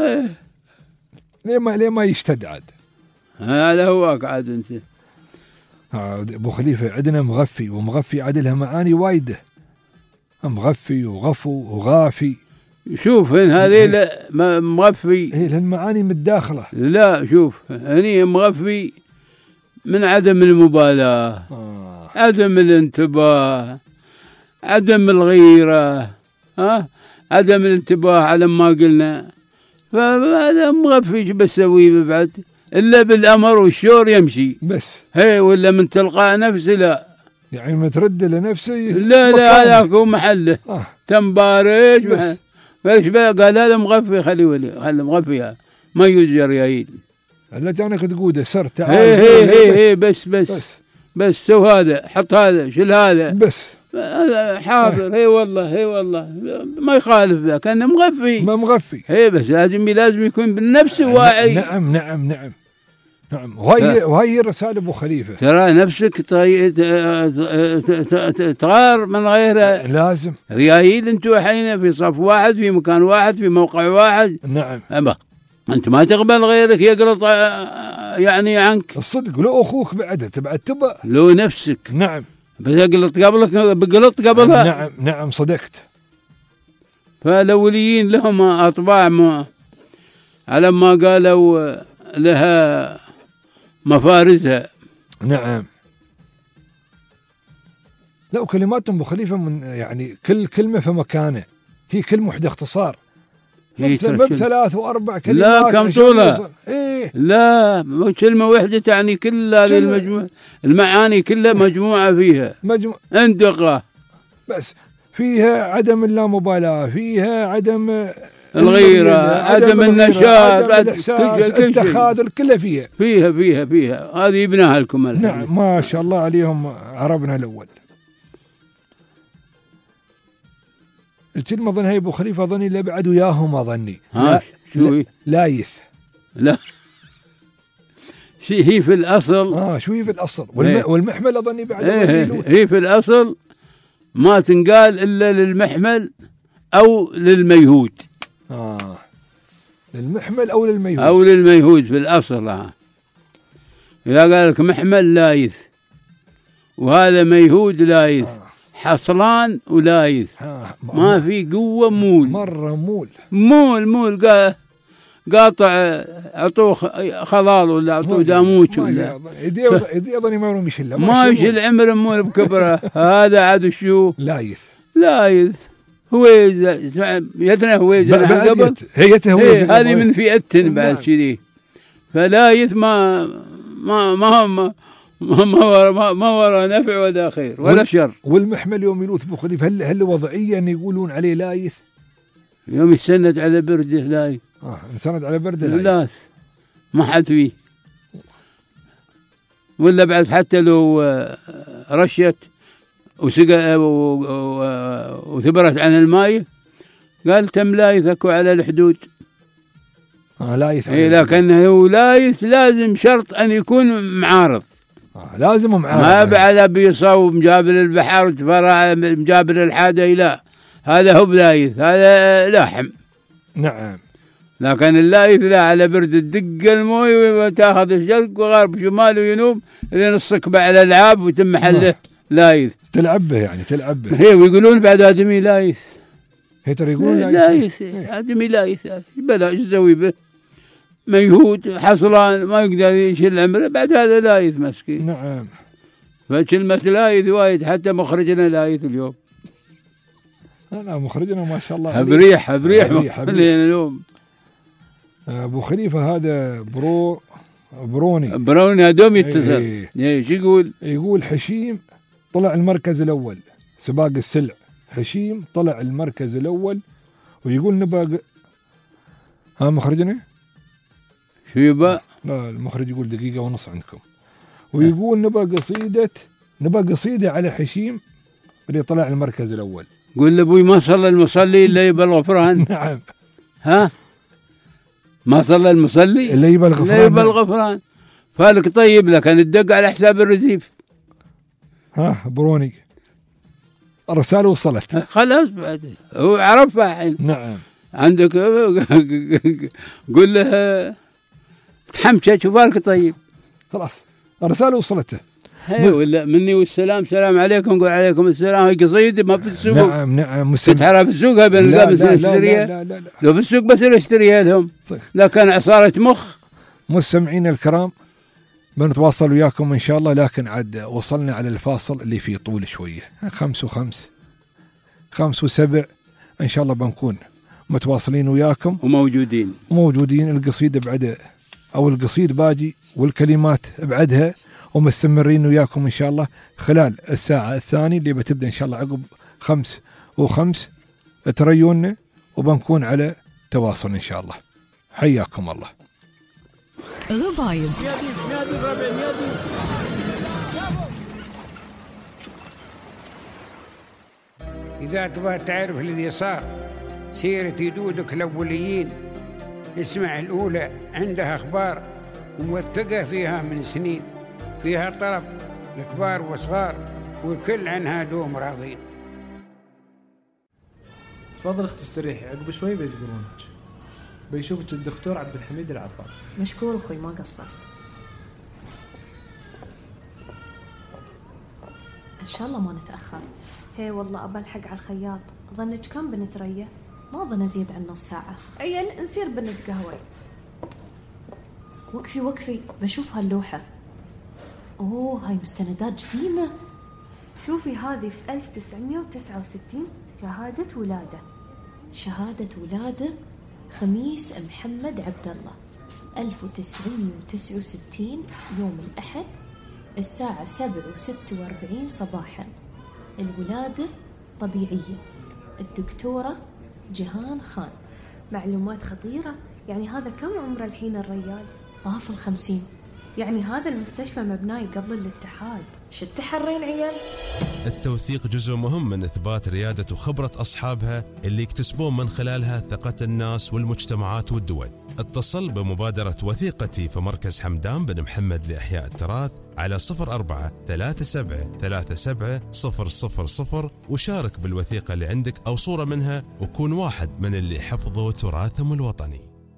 ليه ما يشتد عاد. هذا هو عاد. انت ابو خليفه عندنا مغفي عدلها معاني وايده. مغفي وغفو وغافي. شوف هن هذه مغفي. هي المعاني متداخله. لا شوف هني مغفي من عدم المبالاه. عدم الانتباه، عدم الغيره، عدم الانتباه على ما قلنا. فهذا مغفي ايش بسوي بعد الا بالامر والشور يمشي بس. هي ولا من تلقاء نفسه لا، يعني مترد لنفسه لا هذاك هو محله. تنبارج ايش بقى؟ قال هذا مغفي خلي مغفي ما يوجد ريايل. لا كانك تقوده سر تعال. هي بس سو هذا، حط هذا، شيل هذا بس. حاضر. هي والله ما يخالف ذا، كان مغفي. ما مغفي. هي بس لازم يكون بالنفس واعي. نعم. وهي الرسالة أبو خليفة. ترى نفسك تغار من غيرها. لازم. ريايل انتوا حين في صف واحد، في مكان واحد، في موقع واحد. نعم. انت ما تقبل غيرك يقلط يعني عنك. الصدق لو اخوك بعده تبعد تبع. لو نفسك. نعم. بس يقلط قبلك بقلط قبلها. نعم صدقت. فالاوليين لهم اطباع على ما قالوا لها مفارزها. نعم. لا كلماتهم ابو خليفه من يعني كل كلمه في مكانه، هي كلمه واحده اختصار. ثلاث واربع كلمات. لا كم طولها؟ لا كلمه واحده تعني كل هذه المجموعه، المعاني كلها مجموعه فيها. اندقه. بس فيها عدم اللامبالاه، فيها عدم الغيرة، عدم النشاط، التخاذل، كله فيها هذه يبناها لكم الحين. نعم ما شاء الله عليهم عربنا الأول. الكلمة ظن هي أبو خليفة ظني اللي بعد وياهم أظني. شو هي؟ لايث. لا هي في الأصل. شو هي في الأصل؟ والمحمل أظني بعد. هي في الأصل ما تنقال إلا للمحمل أو للميهود. للمحمل أو للميهود في الأصل. إذا قال لك محمل لايث، وهذا ميهود لايث، حصلان ولايث، ما في قوة مول. مرة مول قاطع، أعطوه خلال ولا أعطوه داموش ولا يدي أظني ما يروم يشيله، ما يشيل عمر مول بكبره. هذا عاد شو؟ لايث هويزة، يدنا هويزة قبل. هذه من فئة بعد كذي. فلايث ما ورا نفع ولا خير ولا شر. والمحمل يوم يلوث ابو خليفه هل وضعيا يقولون عليه لايث؟ يوم يستند على برده لايث. يستند على برده لايث ما حد فيه. ولا بعد حتى لو رشت وسقى وثبرت عن الماء قال تم لايثك على الحدود. لايث. لكنه لايث لازم شرط أن يكون معارض. لازم معارض. ما بعد بيصوب مجابل البحر وتفرع مجابل الحادة. لا هذا هو بلايث، هذا لاحم. نعم. لكن اللايث لا، على برد الدق الموي وتاخذ الشرق وغرب شمال وجنوب لين الصقبة على العاب وتم محله لايث. تلعب به. هي ويقولون بعد آدمي لايث. هي ترى يقولون لايث. آدمي لايث بلا ايش تسوي به؟ ميهود حصلان ما يقدر يشيل عمره، بعد هذا لايث مسكين. نعم. فكلمة لايث وايد، حتى مخرجنا لايث اليوم. مخرجنا ما شاء الله بريح اليوم. ابو خليفه هذا بروني هذوم يتصل. شو يقول حشيم طلع المركز الأول سباق السلع. حشيم طلع المركز الأول، ويقول نبى مخرجنا شو يبقى؟ لا المخرج يقول دقيقة ونص عندكم، ويقول نبى قصيدة على حشيم اللي طلع المركز الأول. قول لأبوي ما صلى المصلي إلا يبى الغفران. نعم. ما صلى المصلي إلا يبى الغفران. فالك طيب لك أن تدق على حساب الرزيف. بروني الرسالة وصلت خلاص بعد هو عرفها الحين. نعم. عندك قل له تحمشى شوفالك طيب خلاص الرسالة وصلته. ولا مني والسلام، سلام عليكم، قول عليكم السلام. هي قصيدة ما في السوق. نعم تتحرى في السوق بنلقى بس نشتريها. لا لو في السوق بس نشتريها لهم. لكن عصارة مخ. مستمعين الكرام بنتواصل وياكم إن شاء الله، لكن عاد وصلنا على الفاصل اللي فيه طول شوية 5 و5 5 و7 إن شاء الله بنكون متواصلين وياكم وموجودين. القصيد بعد أو القصيد باجي والكلمات بعدها، ومستمرين وياكم إن شاء الله خلال الساعة الثانية اللي بتبدأ إن شاء الله عقب 5:05 تريونا، وبنكون على تواصل إن شاء الله. حياكم الله. غبايب إذا تبغى تعرف الذي صار سيرة جدودك الأوليين، اسمع الأولى، عندها أخبار وموثقة فيها من سنين، فيها طرب الكبار والصغار والكل عنها دوم راضين. تفضل اختي استريحي، عقب شوي بيزقرونك، بيشوفك الدكتور عبد الحميد العطار. مشكور اخوي، ما قصرت. ان شاء الله ما نتاخر. هي والله ابى الحق على الخياط. ظنك كم بنت ريا؟ ما اظن ازيد عن نص ساعه. عيل نصير بنت قهوه. وقفي بشوف هاللوحه. اوه هاي مستندات قديمه. شوفي هذه في 1969 شهاده ولاده خميس محمد عبد الله 1969 يوم الأحد الساعة 7:46 صباحا. الولادة طبيعية. الدكتورة جهان خان. معلومات خطيرة. يعني هذا كم عمره الحين الرجال؟ طاف 50. يعني هذا المستشفى مبناي قبل الاتحاد. شو التحرين عيال؟ التوثيق جزء مهم من إثبات ريادة وخبرة أصحابها اللي يكتسبون من خلالها ثقة الناس والمجتمعات والدول. اتصل بمبادرة وثيقتي في مركز حمدان بن محمد لإحياء التراث على 0437370000 وشارك بالوثيقة اللي عندك أو صورة منها، وكون واحد من اللي حفظوا تراثهم الوطني.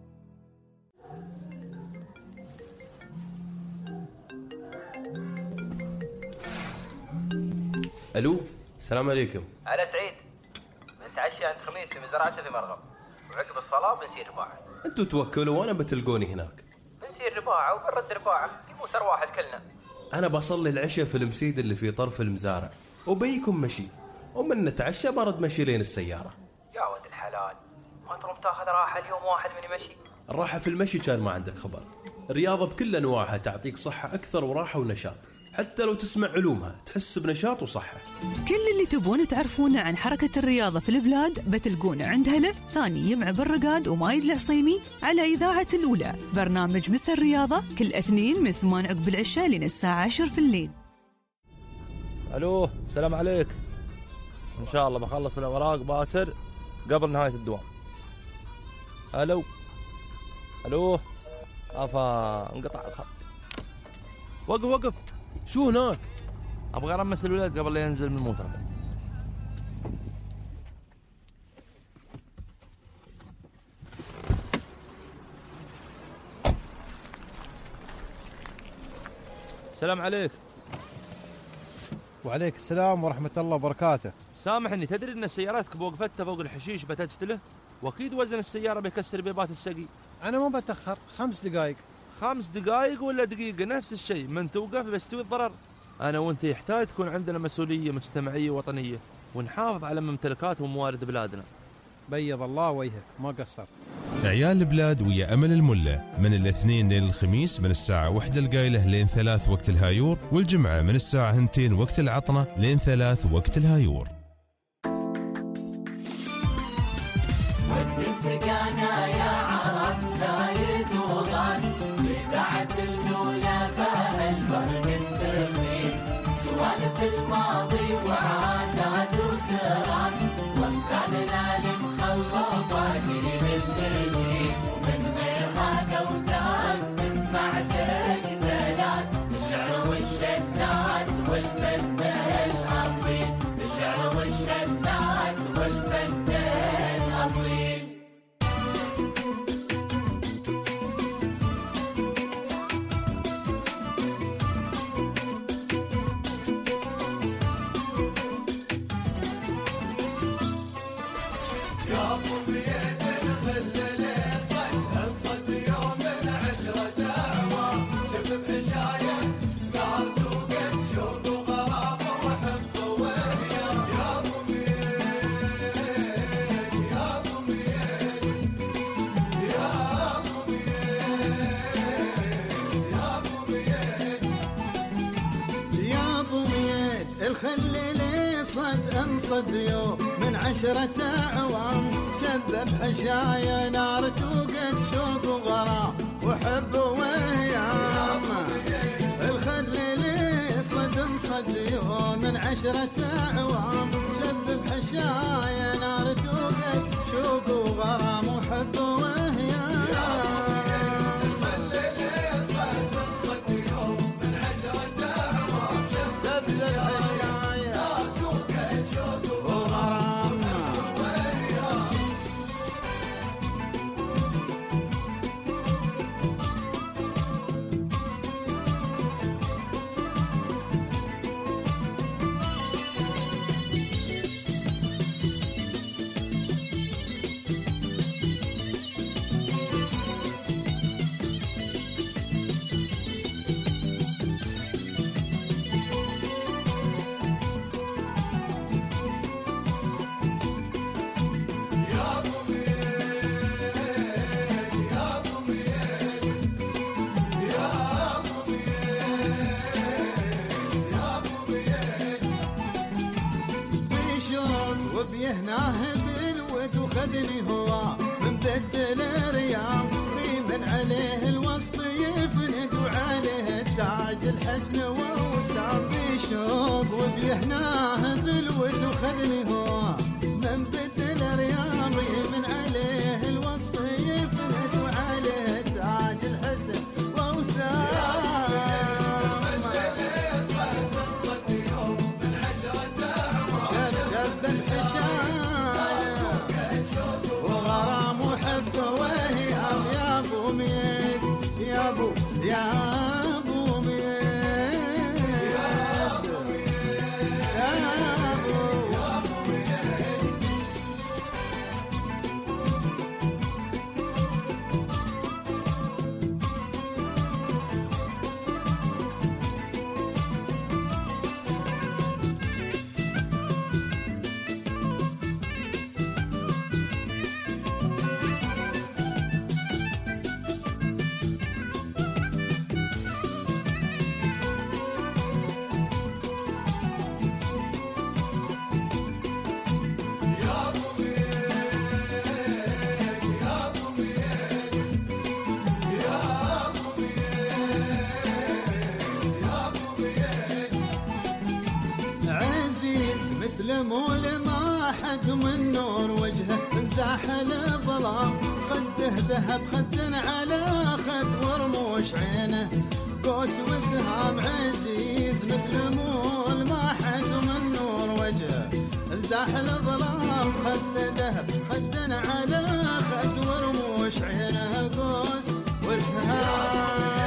الو، السلام عليكم. على سعيد، نتعشى عند خميس في مزرعته في مرغب، وعقب الصلاة بنسير رباعة. انتوا توكلوا وانا بتلقوني هناك. بنسير رباعة وبنرد رباعة، يموسر واحد كلنا. انا بصلي العشاء في المسيد اللي في طرف المزارع، وبيكم مشي، ومن نتعشى برد مشي لين السيارة. يا ولد الحلال، ما تروم تاخذ راحة اليوم واحد من يمشي؟ الراحة في المشي كان ما عندك خبر. الرياضة بكل أنواعها تعطيك صحة أكثر وراحة ونشاط، حتى لو تسمع علومها تحس بنشاط وصحة. كل اللي تبون تعرفونه عن حركة الرياضة في البلاد بتلقونه عند هلا ثاني يمع بالرقاد ومايد العصيمي على إذاعة الأولى في برنامج مسا الرياضة كل اثنين من 8 عقب العشاء لين الساعة 10 في الليل. ألو، السلام عليك. إن شاء الله بخلص الأوراق باكر قبل نهاية الدوام. ألو أفا انقطع الخط. وقف. شو هناك؟ أبغى أرمس الولد قبل لا ينزل من الموتر. السلام عليك. وعليك السلام ورحمة الله وبركاته. سامحني، تدري أن سيارتك بوقفتها فوق الحشيش بتجتله؟ وأكيد وزن السيارة بيكسر بيبات السقي. أنا ما بتأخر 5 دقائق. 5 دقائق ولا دقيقة نفس الشيء، من توقف بيستوي الضرر. أنا وأنت يحتاج تكون عندنا مسؤولية مجتمعية وطنية، ونحافظ على ممتلكات وموارد بلادنا. بيض الله وجهك، ما قصر. عيال البلاد ويا أمل الملة من الاثنين لين الخميس من الساعة 1 القايلة لين 3 وقت الهايور، والجمعة من الساعة 2 وقت العطنة لين 3 وقت الهايور. سقانا يا عرب زايد وغان بإذاعة الأولى فالبر مستغنين سوالف الماضي وعادات وتران وامثالنا المخلطة جيل الجديد ومن غير هذا ودان تسمع لك دلال الشعر والشنات والفن الأصيل الشعر صديو من 10 أعوام، شبب حشايا نار توقد شوق وغرام وحب وهيام. الخليلي صديو من 10 أعوام، شبب حشايا نار توقد شوق وغرام وحب وهيام. وبيهناه بالود وخذني هو من بدل ريام، ريمن عليه الوسط يفند وعليه التاج الحسن ووسام. بشوق وبيهناه بالود وخذني هو من بدل ريام، ريمن عليه الوسط يفند وعليه التاج الحسن ووسام. وغرام وحب وهيام يا ابو ميت يا ابو ميت يا ابو مثل مول ما حد من نور وجهه انزاحل الظلام، خده ذهب خد على خد ورموش عينه قوس وسهام. عزيز مثل مول ما حد من نور وجهه انزاحل الظلام، خد ذهب خد على خد ورموش عينه قوس وسهام.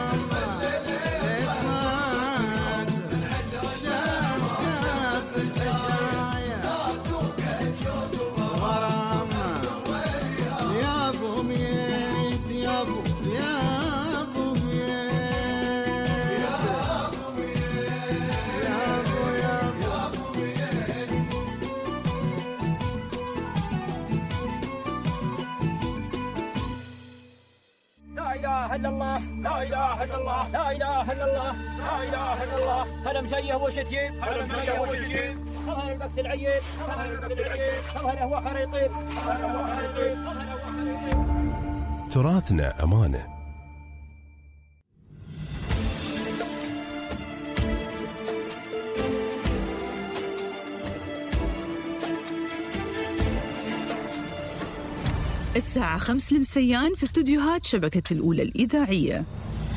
لا اله الا الله لا اله الا الله لا اله الا الله. هلا مشيه وشتيم هلا مشيه وشتيم، خضر البكس العيد خضر البكس العيد، خضر هو خريطين خضر هو خريطين خضر هو خريطين. تراثنا أمانة. الساعة 5 لمسيان في استوديوهات شبكة الأولى الإذاعية.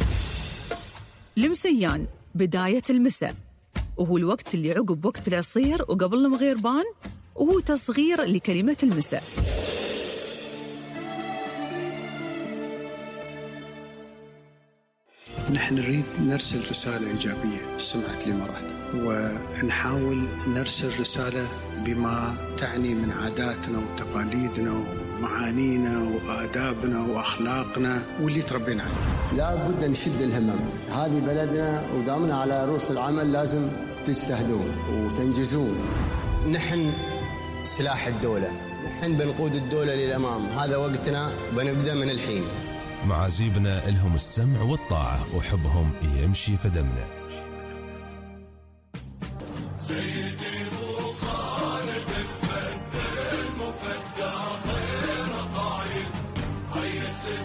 لمسيان بداية المساء، وهو الوقت اللي عقب وقت العصير وقبل المغيربان، وهو تصغير لكلمة المساء. نحن نريد نرسل رسالة إيجابية سمعة الإمارات، ونحاول نرسل رسالة بما تعني من عاداتنا وتقاليدنا ومعانينا وآدابنا وأخلاقنا واللي تربينا عليه. لا بد نشد الهمم، هذه بلدنا ودامنا على رؤوس العمل لازم تجتهدون وتنجزون. نحن سلاح الدولة، نحن بنقود الدولة للأمام، هذا وقتنا بنبدأ من الحين. معازيبنا لهم السمع والطاعة وحبهم يمشي فدمنا. سيدي البخاري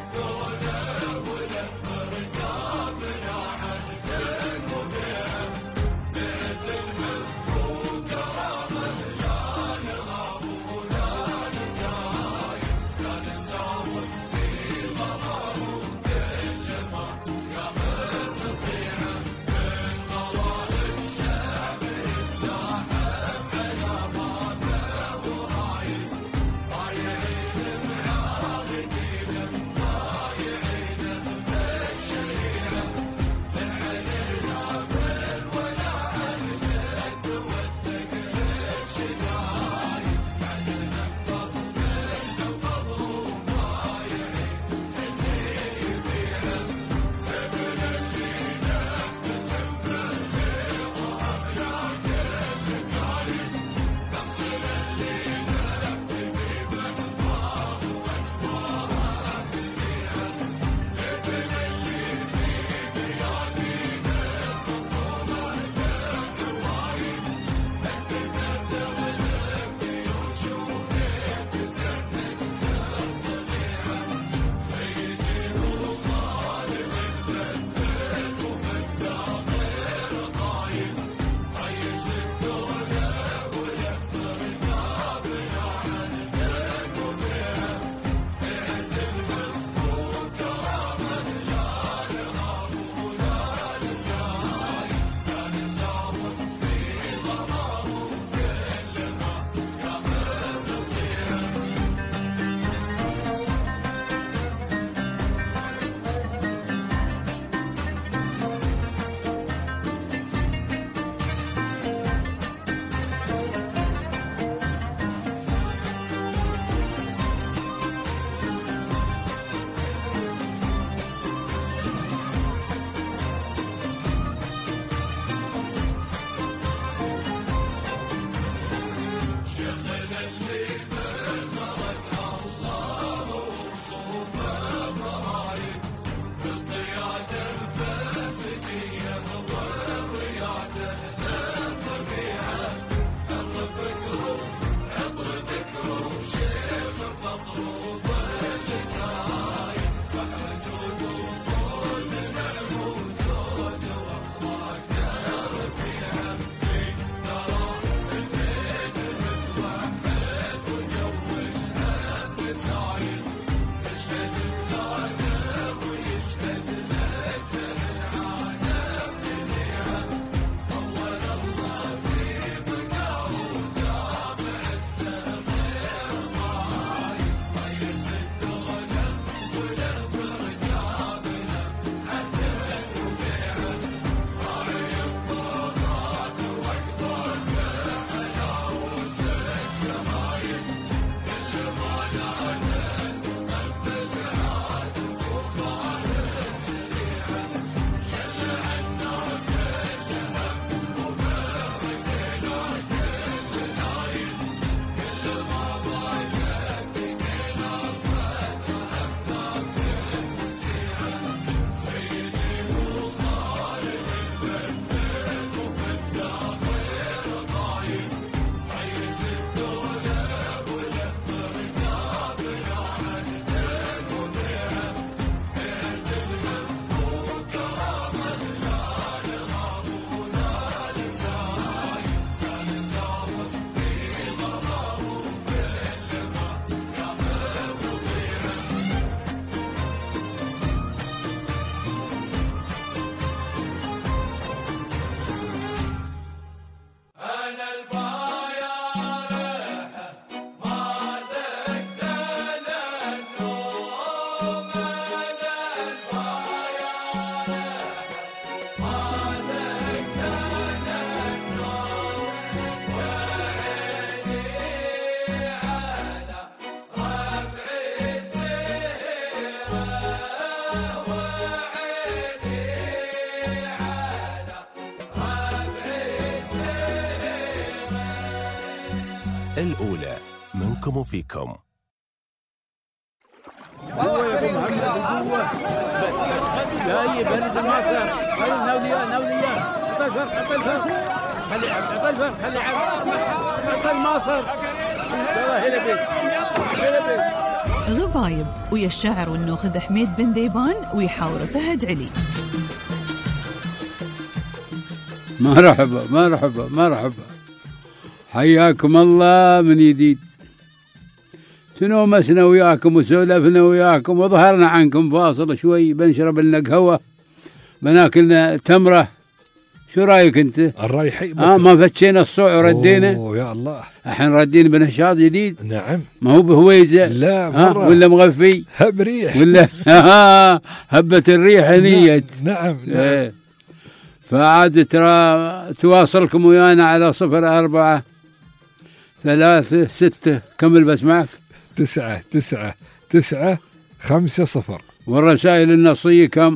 الأولى منكم وفيكم. جاي بنزل مصر. خلي ناوليان عطى الفرق خلي عطى الماصر. يلا هلا بيك غبايب ويا الشاعر والنوخذ حميد بن ذيبان ويحاور فهد علي. مرحبا حياكم الله من جديد. تنومسنا وياكم وسولفنا وياكم وظهرنا عنكم فاصل شوي، بنشرب لنا قهوة، بناكلنا تمرة. شو رايك انت؟ الرايحي ما فتشينا الصوع وردينا. يا الله، الحين ردينا بنشاط جديد. نعم، ما هو بهويزه لا مرة. ولا مغفي هب ريح ولا هبة الريح هنيت. نعم. فعاد ترى تواصلكم ويانا على 0436 كمل بس معك 99950. والرسائل النصية كم؟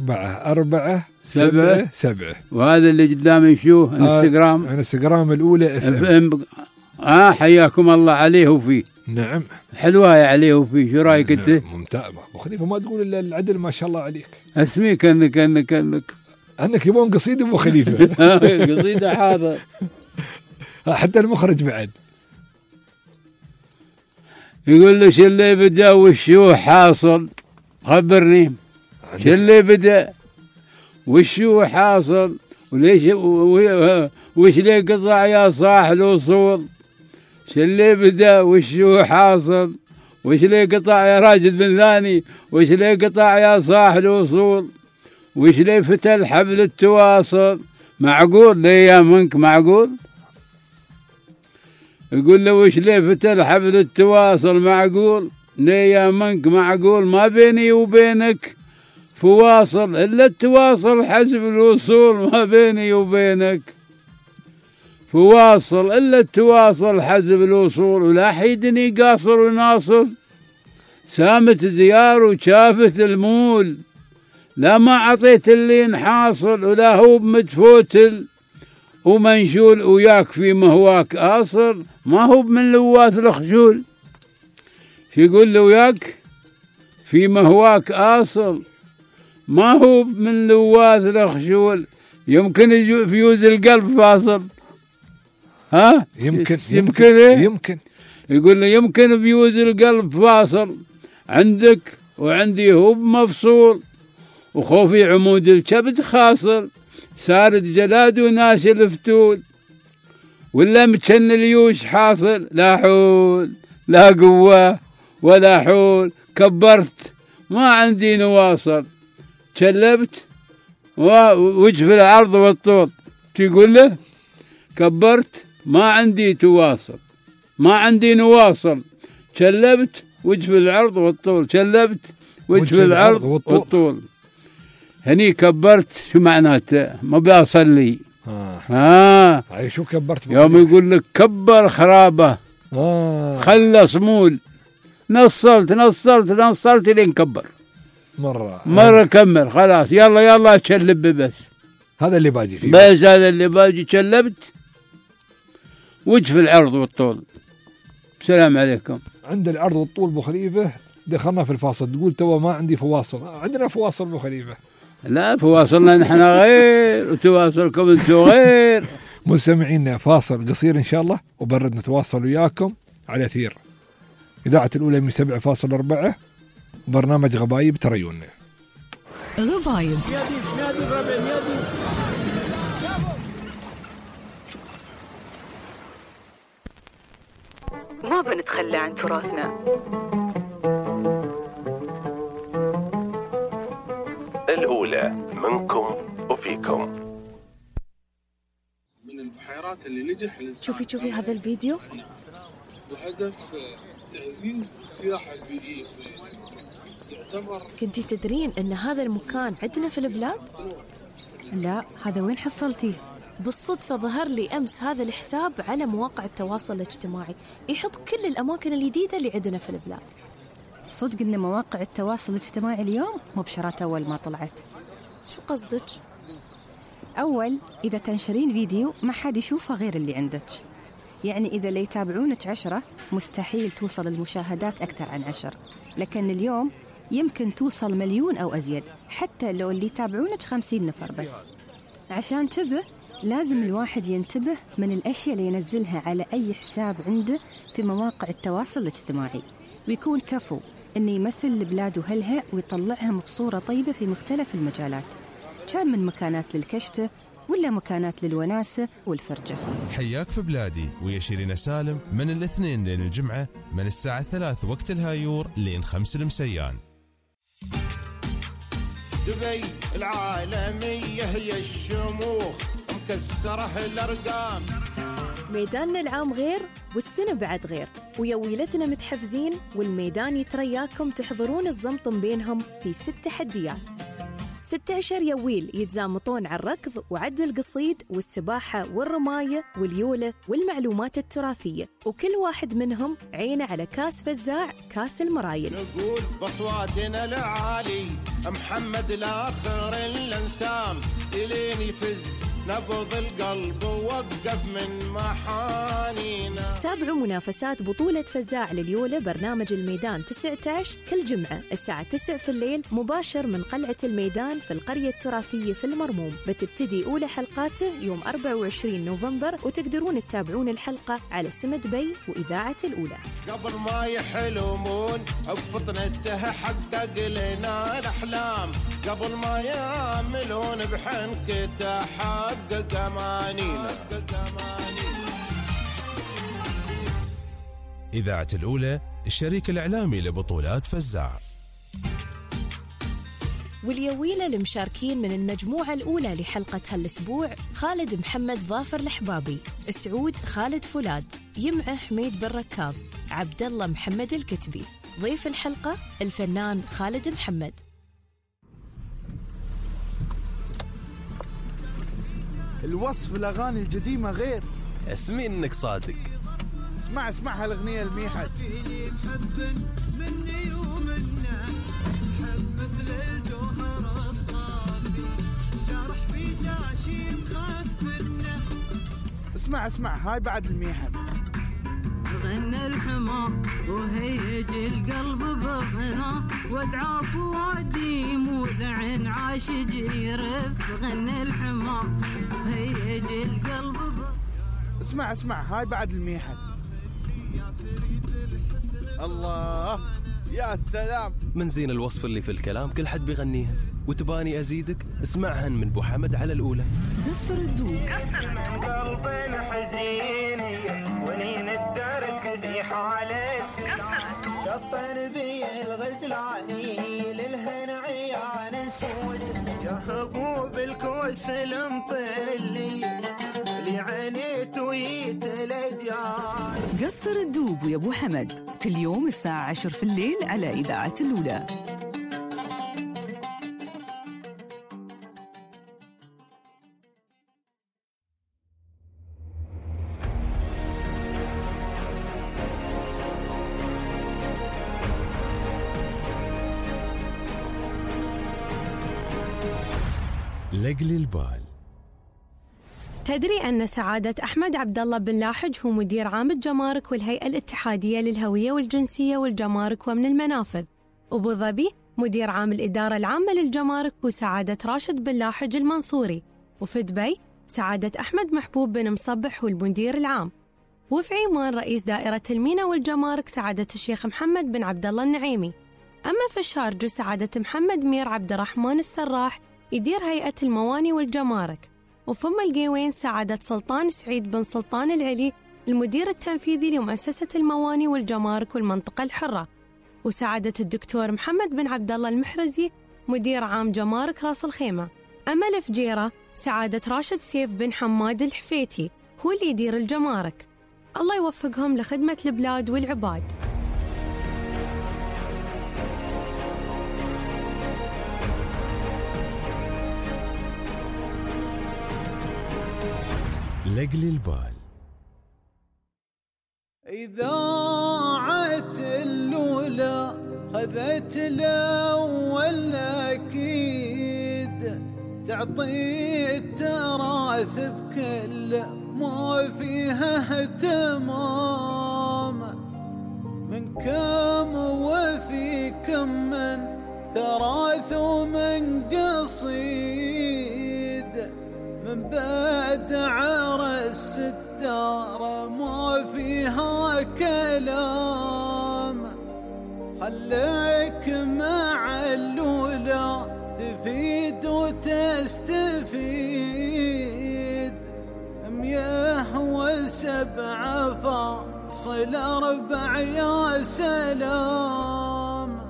4477. وهذا اللي قدامي شو؟ انستغرام الأولى FM. حياكم الله عليه وفيه. نعم، حلوة عليه وفيه. شو رايك انت؟ ممتاز أبو خليفة، ما تقول إلا العدل ما شاء الله عليك. اسمي كأنك يبون قصيدة أبو خليفة. قصيدة حاضر. حتى المخرج بعد يقول له شو اللي بدأ وشو حاصل؟ خبرني شو اللي بدأ وشو حاصل وليش وش لي قطع يا صاح الوصول؟ شو اللي بدأ وشو حاصل؟ وش لي قطع يا راجل بن ثاني؟ وش لي قطع يا صاح الوصول؟ وش لي فتل حبل التواصل؟ معقول ليا منك معقول؟ يقول له وش لي فتل حبل التواصل؟ معقول ليا منك معقول؟ ما بيني وبينك فواصل إلا التواصل حسب الوصول. ما بيني وبينك فواصل إلا التواصل حسب الوصول. ولا حيدني قاصر وناصل، سامت زيار وشافت المول. لا ما عطيت اللي نحاصل، ولا هو بمتفوتل ومنشول. وياك في مهواك آصر، ما هو من لواث الخشول. شو يقول له؟ وياك في مهواك آصل، ما هو من لواث الخشول. يمكن فيوز القلب فاصل. يمكن يقول له يمكن فيوز القلب فاصل، عندك وعندي هو مفصول. وخوفي عمود الكبد خاصر، سارد جلاد وناس الفتول. ولا متشن اليوش حاصل، لا حول لا قوة ولا حول. كبرت ما عندي نواصل، تشلبت وجه في العرض والطول. تقول له كبرت ما عندي تواصل، ما عندي نواصل. تشلبت وجه في العرض والطول، تشلبت وجه في العرض والطول. هني كبرت شو معناته؟ ما بأصلي. شو كبرت؟ يوم يقول لك كبر خرابه، خلص مول. نصلت لين كبر مرة كمل خلاص. يلا تشلب بس. هذا اللي باجي فيه بس هذا اللي باجي. تشلبت وجه في العرض والطول. السلام عليكم. عند العرض والطول ابو خليفة دخلنا في الفاصل. تقول تو ما عندي فواصل. عندنا فواصل ابو خليفة. لا فواصلنا نحن غير وتواصلكم انتم غير. مستمعينا فاصل قصير ان شاء الله وبرد نتواصل وياكم على أثير إذاعة الأولى من 7.4 برنامج غبايب تريونا. غبايب ما بنتخلى عن تراثنا. الأولى منكم وفيكم. من البحيرات اللي نجح الإنسان. شوفي هذا الفيديو بهدف تعزيز السياحة البيئية. يعتبر. كنتي تدرين ان هذا المكان عندنا في البلاد؟ لا، هذا وين حصلتيه؟ بالصدفة ظهر لي أمس هذا الحساب على مواقع التواصل الاجتماعي، يحط كل الأماكن الجديدة اللي عندنا في البلاد. صدق إن مواقع التواصل الاجتماعي اليوم مبشرات أول ما طلعت. شو قصدك؟ أول إذا تنشرين فيديو ما حد يشوفه غير اللي عندك. يعني إذا اللي يتابعونك 10 مستحيل توصل المشاهدات أكثر عن 10، لكن اليوم يمكن توصل 1,000,000 أو أزيد، حتى لو اللي يتابعونك 50 نفر بس. عشان كذا لازم الواحد ينتبه من الأشياء اللي ينزلها على أي حساب عنده في مواقع التواصل الاجتماعي. ويكون كفو إنه يمثل البلاد وأهلها ويطلعها بصورة طيبة في مختلف المجالات، كان من مكانات للكشتة ولا مكانات للوناسة والفرجة. حياك في بلادي ويا شيرين سالم من الاثنين لين الجمعة من الساعة 3 وقت الهايور لين 5 المسيان. دبي العالمية هي الشموخ مكسرة الأرقام. ميداننا العام غير والسنة بعد غير، ويا ويلتنا متحفزين والميدان يترياكم تحضرون الزمطم بينهم في 6 تحديات. 16 يويل يتزامطون على الركض وعد القصيد والسباحة والرماية واليولة والمعلومات التراثية، وكل واحد منهم عينه على كاس فزاع كاس المرايل. نقول بصواتنا العالي محمد الآخر الانسام إلين يفز نبض القلب ووقف من محانينا. تابعوا منافسات بطولة فزاع لليولة برنامج الميدان 19 كل جمعة الساعة 9 في الليل مباشر من قلعة الميدان في القرية التراثية في المرموم. بتبتدي أولى حلقاته يوم 24 نوفمبر، وتقدرون تتابعون الحلقة على سمد بي وإذاعة الأولى. قبل ما يحلمون بفطنته حقق لنا الأحلام، قبل ما يعملون بحنكته حقق أمانينا. إذاعة الأولى الشريك الإعلامي لبطولات فزاع. واليويلة المشاركين من المجموعة الأولى لحلقة هالأسبوع: خالد محمد ظافر الحبابي، سعود خالد فولاد، يمعة حميد بن ركاض، عبد الله محمد الكتبي. ضيف الحلقة الفنان خالد محمد. الوصف الأغاني القديمة غير. اسمي إنك صادق. اسمع هالأغنية الميحد. مني ومنا حب مثل الجوهر الصافي، جرح في جاشي مخفنا. اسمع هاي بعد الميحد. غنى الحمى وهيج القلب بغنى، وادعى فؤادي مولع عاشق يرف. غنى الحمى وهيج القلب اسمع هاي بعد الميحد. الله يا سلام، من زين الوصف اللي في الكلام كل حد بيغنيها، وتباني أزيدك اسمعهن من بو حمد على الأولى. قصر الدوب. قلبنا حزين ونين الدرك ذي حالتي، شطن بي الغزلاني للهن عيان اسود، يا حبوب الكوس المطلي اللي عانيت ويتلجان. قصر الدوب ويا ابو حمد كل يوم الساعة 10 في الليل على إذاعة الأولى. لقلي البال. تدري أن سعادة أحمد عبد الله بن لاحج هو مدير عام الجمارك والهيئة الاتحادية للهوية والجنسية والجمارك ومن المنافذ، وأبو ظبي مدير عام الإدارة العامة للجمارك هو سعادة راشد بن لاحج المنصوري، وفي دبي سعادة أحمد محبوب بن مصبح هو المدير العام، وفي عمان رئيس دائرة المينا والجمارك سعادة الشيخ محمد بن عبد الله النعيمي. أما في الشارجة سعادة محمد مير عبد الرحمن السراح يدير هيئة المواني والجمارك، وفم القيوين سعادة سلطان سعيد بن سلطان العلي المدير التنفيذي لمؤسسة المواني والجمارك والمنطقة الحرة، وسعادة الدكتور محمد بن عبد الله المحرزي مدير عام جمارك راس الخيمة. أما الفجيرة سعادة راشد سيف بن حماد الحفيتي هو اللي يدير الجمارك. الله يوفقهم لخدمة البلاد والعباد. لقلي البال. إذاعة الأولى خذت الأول أكيد، تعطي التراث بكل ما فيها اهتمام، من كم وفي كم من تراث ومن قصيد، من بعد عرس الدار ما فيها كلام، لك مع اللولى تفيد وتستفيد 107.4 يا سلام.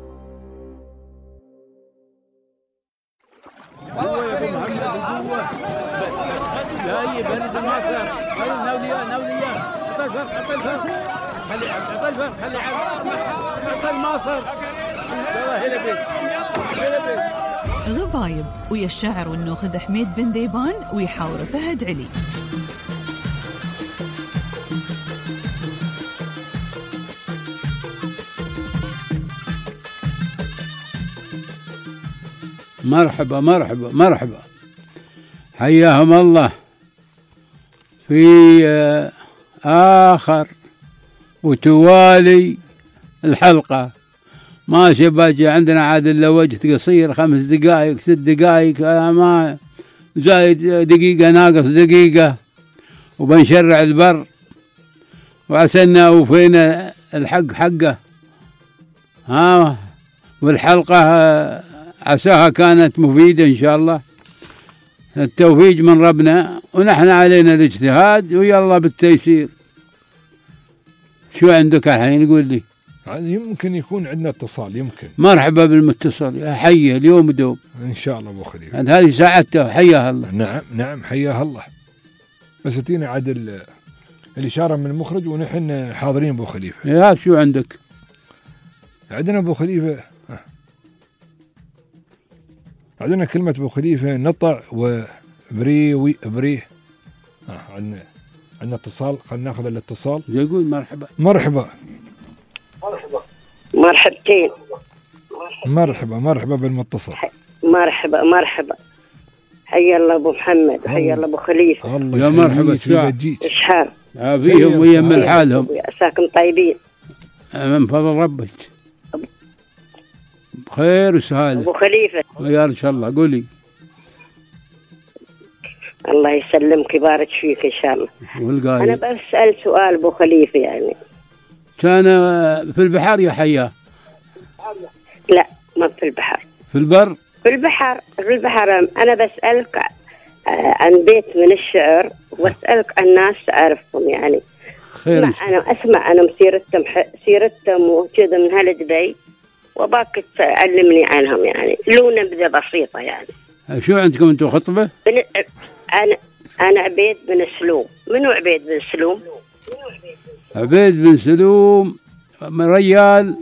لا يبرد الماثر. ناوليا عطى الفرخ خلي عطى الماثر. يلا هلا بيك. غبايب ويا الشاعر والنوخذ حميد بن ذيبان ويحاور فهد علي. مرحبا مرحبا مرحبا، حياهم الله في آخر وتوالي الحلقة. ما شباجي عندنا عاد إلا وقت قصير 5 دقائق 6 دقائق، ما زايد دقيقة ناقص دقيقة وبنشرع البر، وعسنا وفينا الحق حقه. والحلقة عساها كانت مفيدة إن شاء الله. التوفيق من ربنا ونحن علينا الاجتهاد ويلا بالتيسير. شو عندك الحين قول لي؟ يمكن يكون عندنا اتصال. يمكن. مرحبا بالمتصل يا حيه اليوم دوب ان شاء الله ابو خليفه. هذه ساعته حياها الله. نعم حياها الله. بس تينا عاد الاشاره من المخرج ونحن حاضرين ابو خليفه. يا شو عندك؟ عندنا ابو خليفه، عندنا كلمه ابو خليفه نطع وبري بريه. عندنا اتصال، خلينا ناخذ الاتصال. يقول مرحبا مرحبا مرحبتين. مرحبا بالمتصل. مرحبا حيا الله ابو محمد وحيا الله ابو خليفه. يا مرحبا اشحال عافيهم ويم حالهم. عساكم طيبين من فضل ربك بخير وسهاله ابو خليفه. يا ان شاء الله قولي. الله يسلمك يبارك فيك ان شاء الله. والقايد انا بسأل سؤال ابو خليفه، يعني كان في البحر يا حياه؟ لا ما في البحر. في البر؟ في البحر. انا بسألك عن بيت من الشعر واسألك عن ناس اعرفهم يعني. خير. انا سيرتهم وكذا من هالدبي، وباك تعلمني عنهم يعني لو نبذه بسيطه يعني. شو عندكم انتم خطبه؟ انا عبيد بن سلوم. منو عبيد بن سلوم؟ عبيد بن سلوم ريال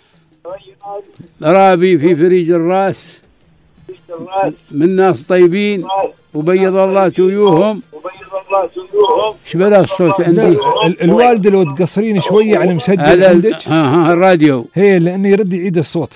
رابي في فريج الراس، من ناس طيبين وبيض الله تويوهم. شبلا الصوت عندي. الوالده لو تقصرين شويه على مسجل عندك. الراديو هي لانه يرد يعيد الصوت.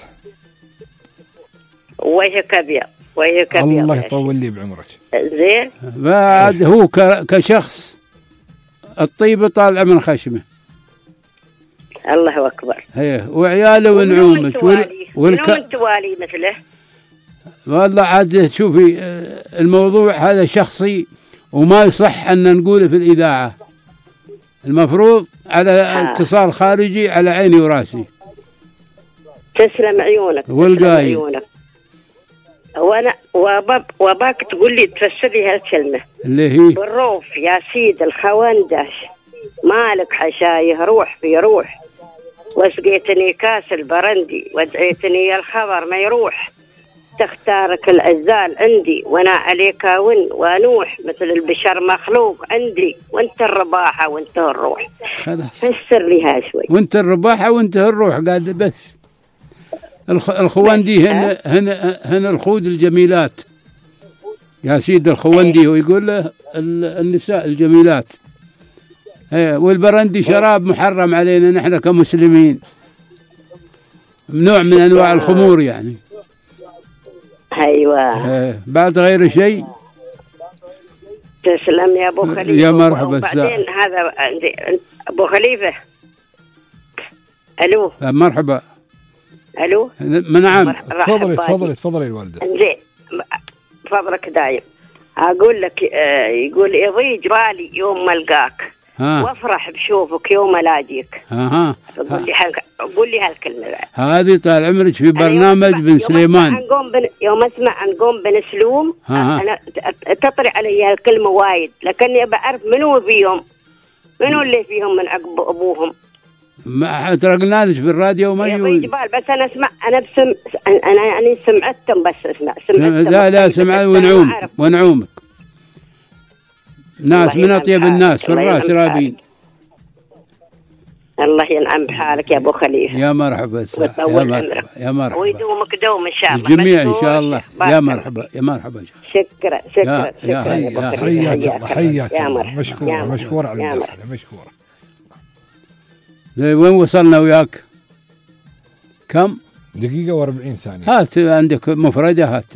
وجهك ابيض. الله يطول لي بعمرك. زين. بعد هو كشخص الطيبه طالعه من خشمه. الله اكبر. هي وعياله ونعومه والتوالي مثله. والله عاد شوفي الموضوع هذا شخصي وما يصح ان نقوله في الاذاعه. المفروض على اتصال خارجي على عيني وراسي. تسلم عيونك. والقايد. وانا وباك تقول لي تفسري هالكلمه اللي هي بالروف يا سيد الخواندش مالك حشايه روح في روح، وسقيتني كاس البرندي ودعيتني الخبر ما يروح، تختارك العزال عندي وانا عليك ونوح، مثل البشر مخلوق عندي وانت الرباحه وانت الروح. فسر لي ها شوي. وانت الرباحه وانت الروح قاعد. بس الخواندي هن الخود الجميلات يا سيد الخواندي، ويقول له النساء الجميلات. والبرندي شراب محرم علينا نحن كمسلمين، نوع من انواع الخمور يعني. ايوه. بعد غير شيء. تسلم يا ابو خليفه. يا مرحبا. بعدين هذا عندي ابو خليفه. الو. مرحبا. الو. نعم. تفضلي الوالده. زين فضلك دايم. اقول لك يقول يضيج بالي يوم ما القاك، وافرح بشوفك يوم الاقيك. قول لي هالكلمه بعد. هذه طال عمرك في برنامج بن سليمان. يوم اسمع عن قوم بن سلوم انا تطري علي هالكلمه وايد، لكني بعرف منو فيهم، منو اللي فيهم من عقب ابوهم. ما ترقنا لك في الراديو ما يجي جبال، بس انا اسمع، انا يعني سمعتهم، بس سمعتهم. لا سمع ونعومك ناس من اطيب الناس في الراس رابين. الله ينعم بحالك يا ابو خليفه. يا مرحبا يا مرحبا ويدومك دوم ان شاء الله الجميع ان شاء الله. يا مرحبا شكرا حياك الله. مشكور على المداخله. مشكور. وين وصلنا وياك؟ كم؟ دقيقة و40 ثانية. هات عندك مفردة هات.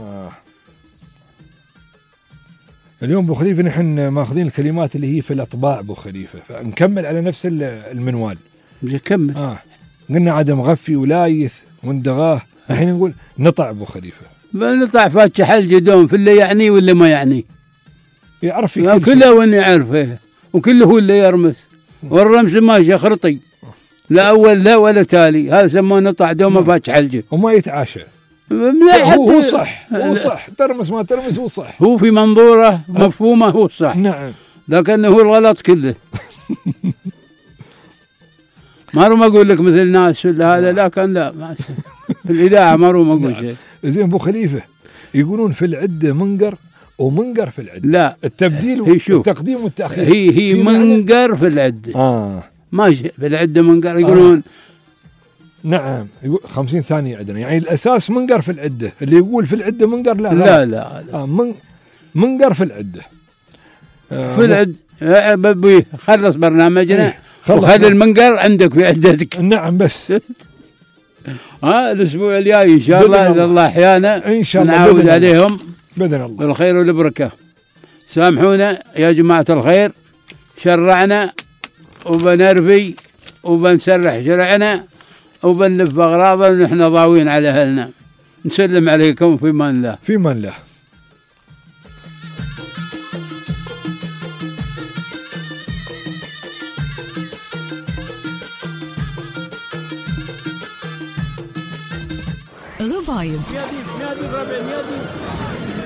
اليوم ابو خليفة نحن ماخذين الكلمات اللي هي في الأطباع ابو خليفة، فنكمل على نفس المنوال. نكمل. قلنا عدم غفي ولايث واندغاه، الحين نقول نطع ابو خليفة. نطع فاتش حل دوم في اللي يعني واللي ما يعني. يعرف كله وين يعرفه وكله هو اللي يرمس، والرمس ماشي خرطي لا اول لا ولا تالي، هذا سموه نطع دوم فاتش حلجه وما يتعاشى. هو صح ترمس ما ترمس هو صح، هو في منظوره مفهومه هو صح. نعم. لكنه هو الغلط كله. ما اقول لك مثل الناس هذا، لكن لا في الاذاعه ما اقول شيء. زين ابو خليفه يقولون في العده منقر ومنقر في العده. لا التبديل والتقديم والتاخير. هي منقر في العده. ماشي في العده منقر يقولون. نعم 50 ثانية عندنا، يعني الأساس منقر في العدة، اللي يقول في العدة منقر لا. منقر في العدة. في العدة خلص برنامجنا وخذ المنقر عندك في عدتك. نعم بس الأسبوع الجاي إن شاء الله إذا الله أحيانا إن شاء الله نعود عليهم بإذن الله بالخير والبركة. سامحونا يا جماعة الخير، شرعنا وبنرفي وبنسرح شرعنا وبنلف أغراضا ونحن ضاوين على أهلنا. نسلم عليكم في امان الله. في امان الله. غبايب.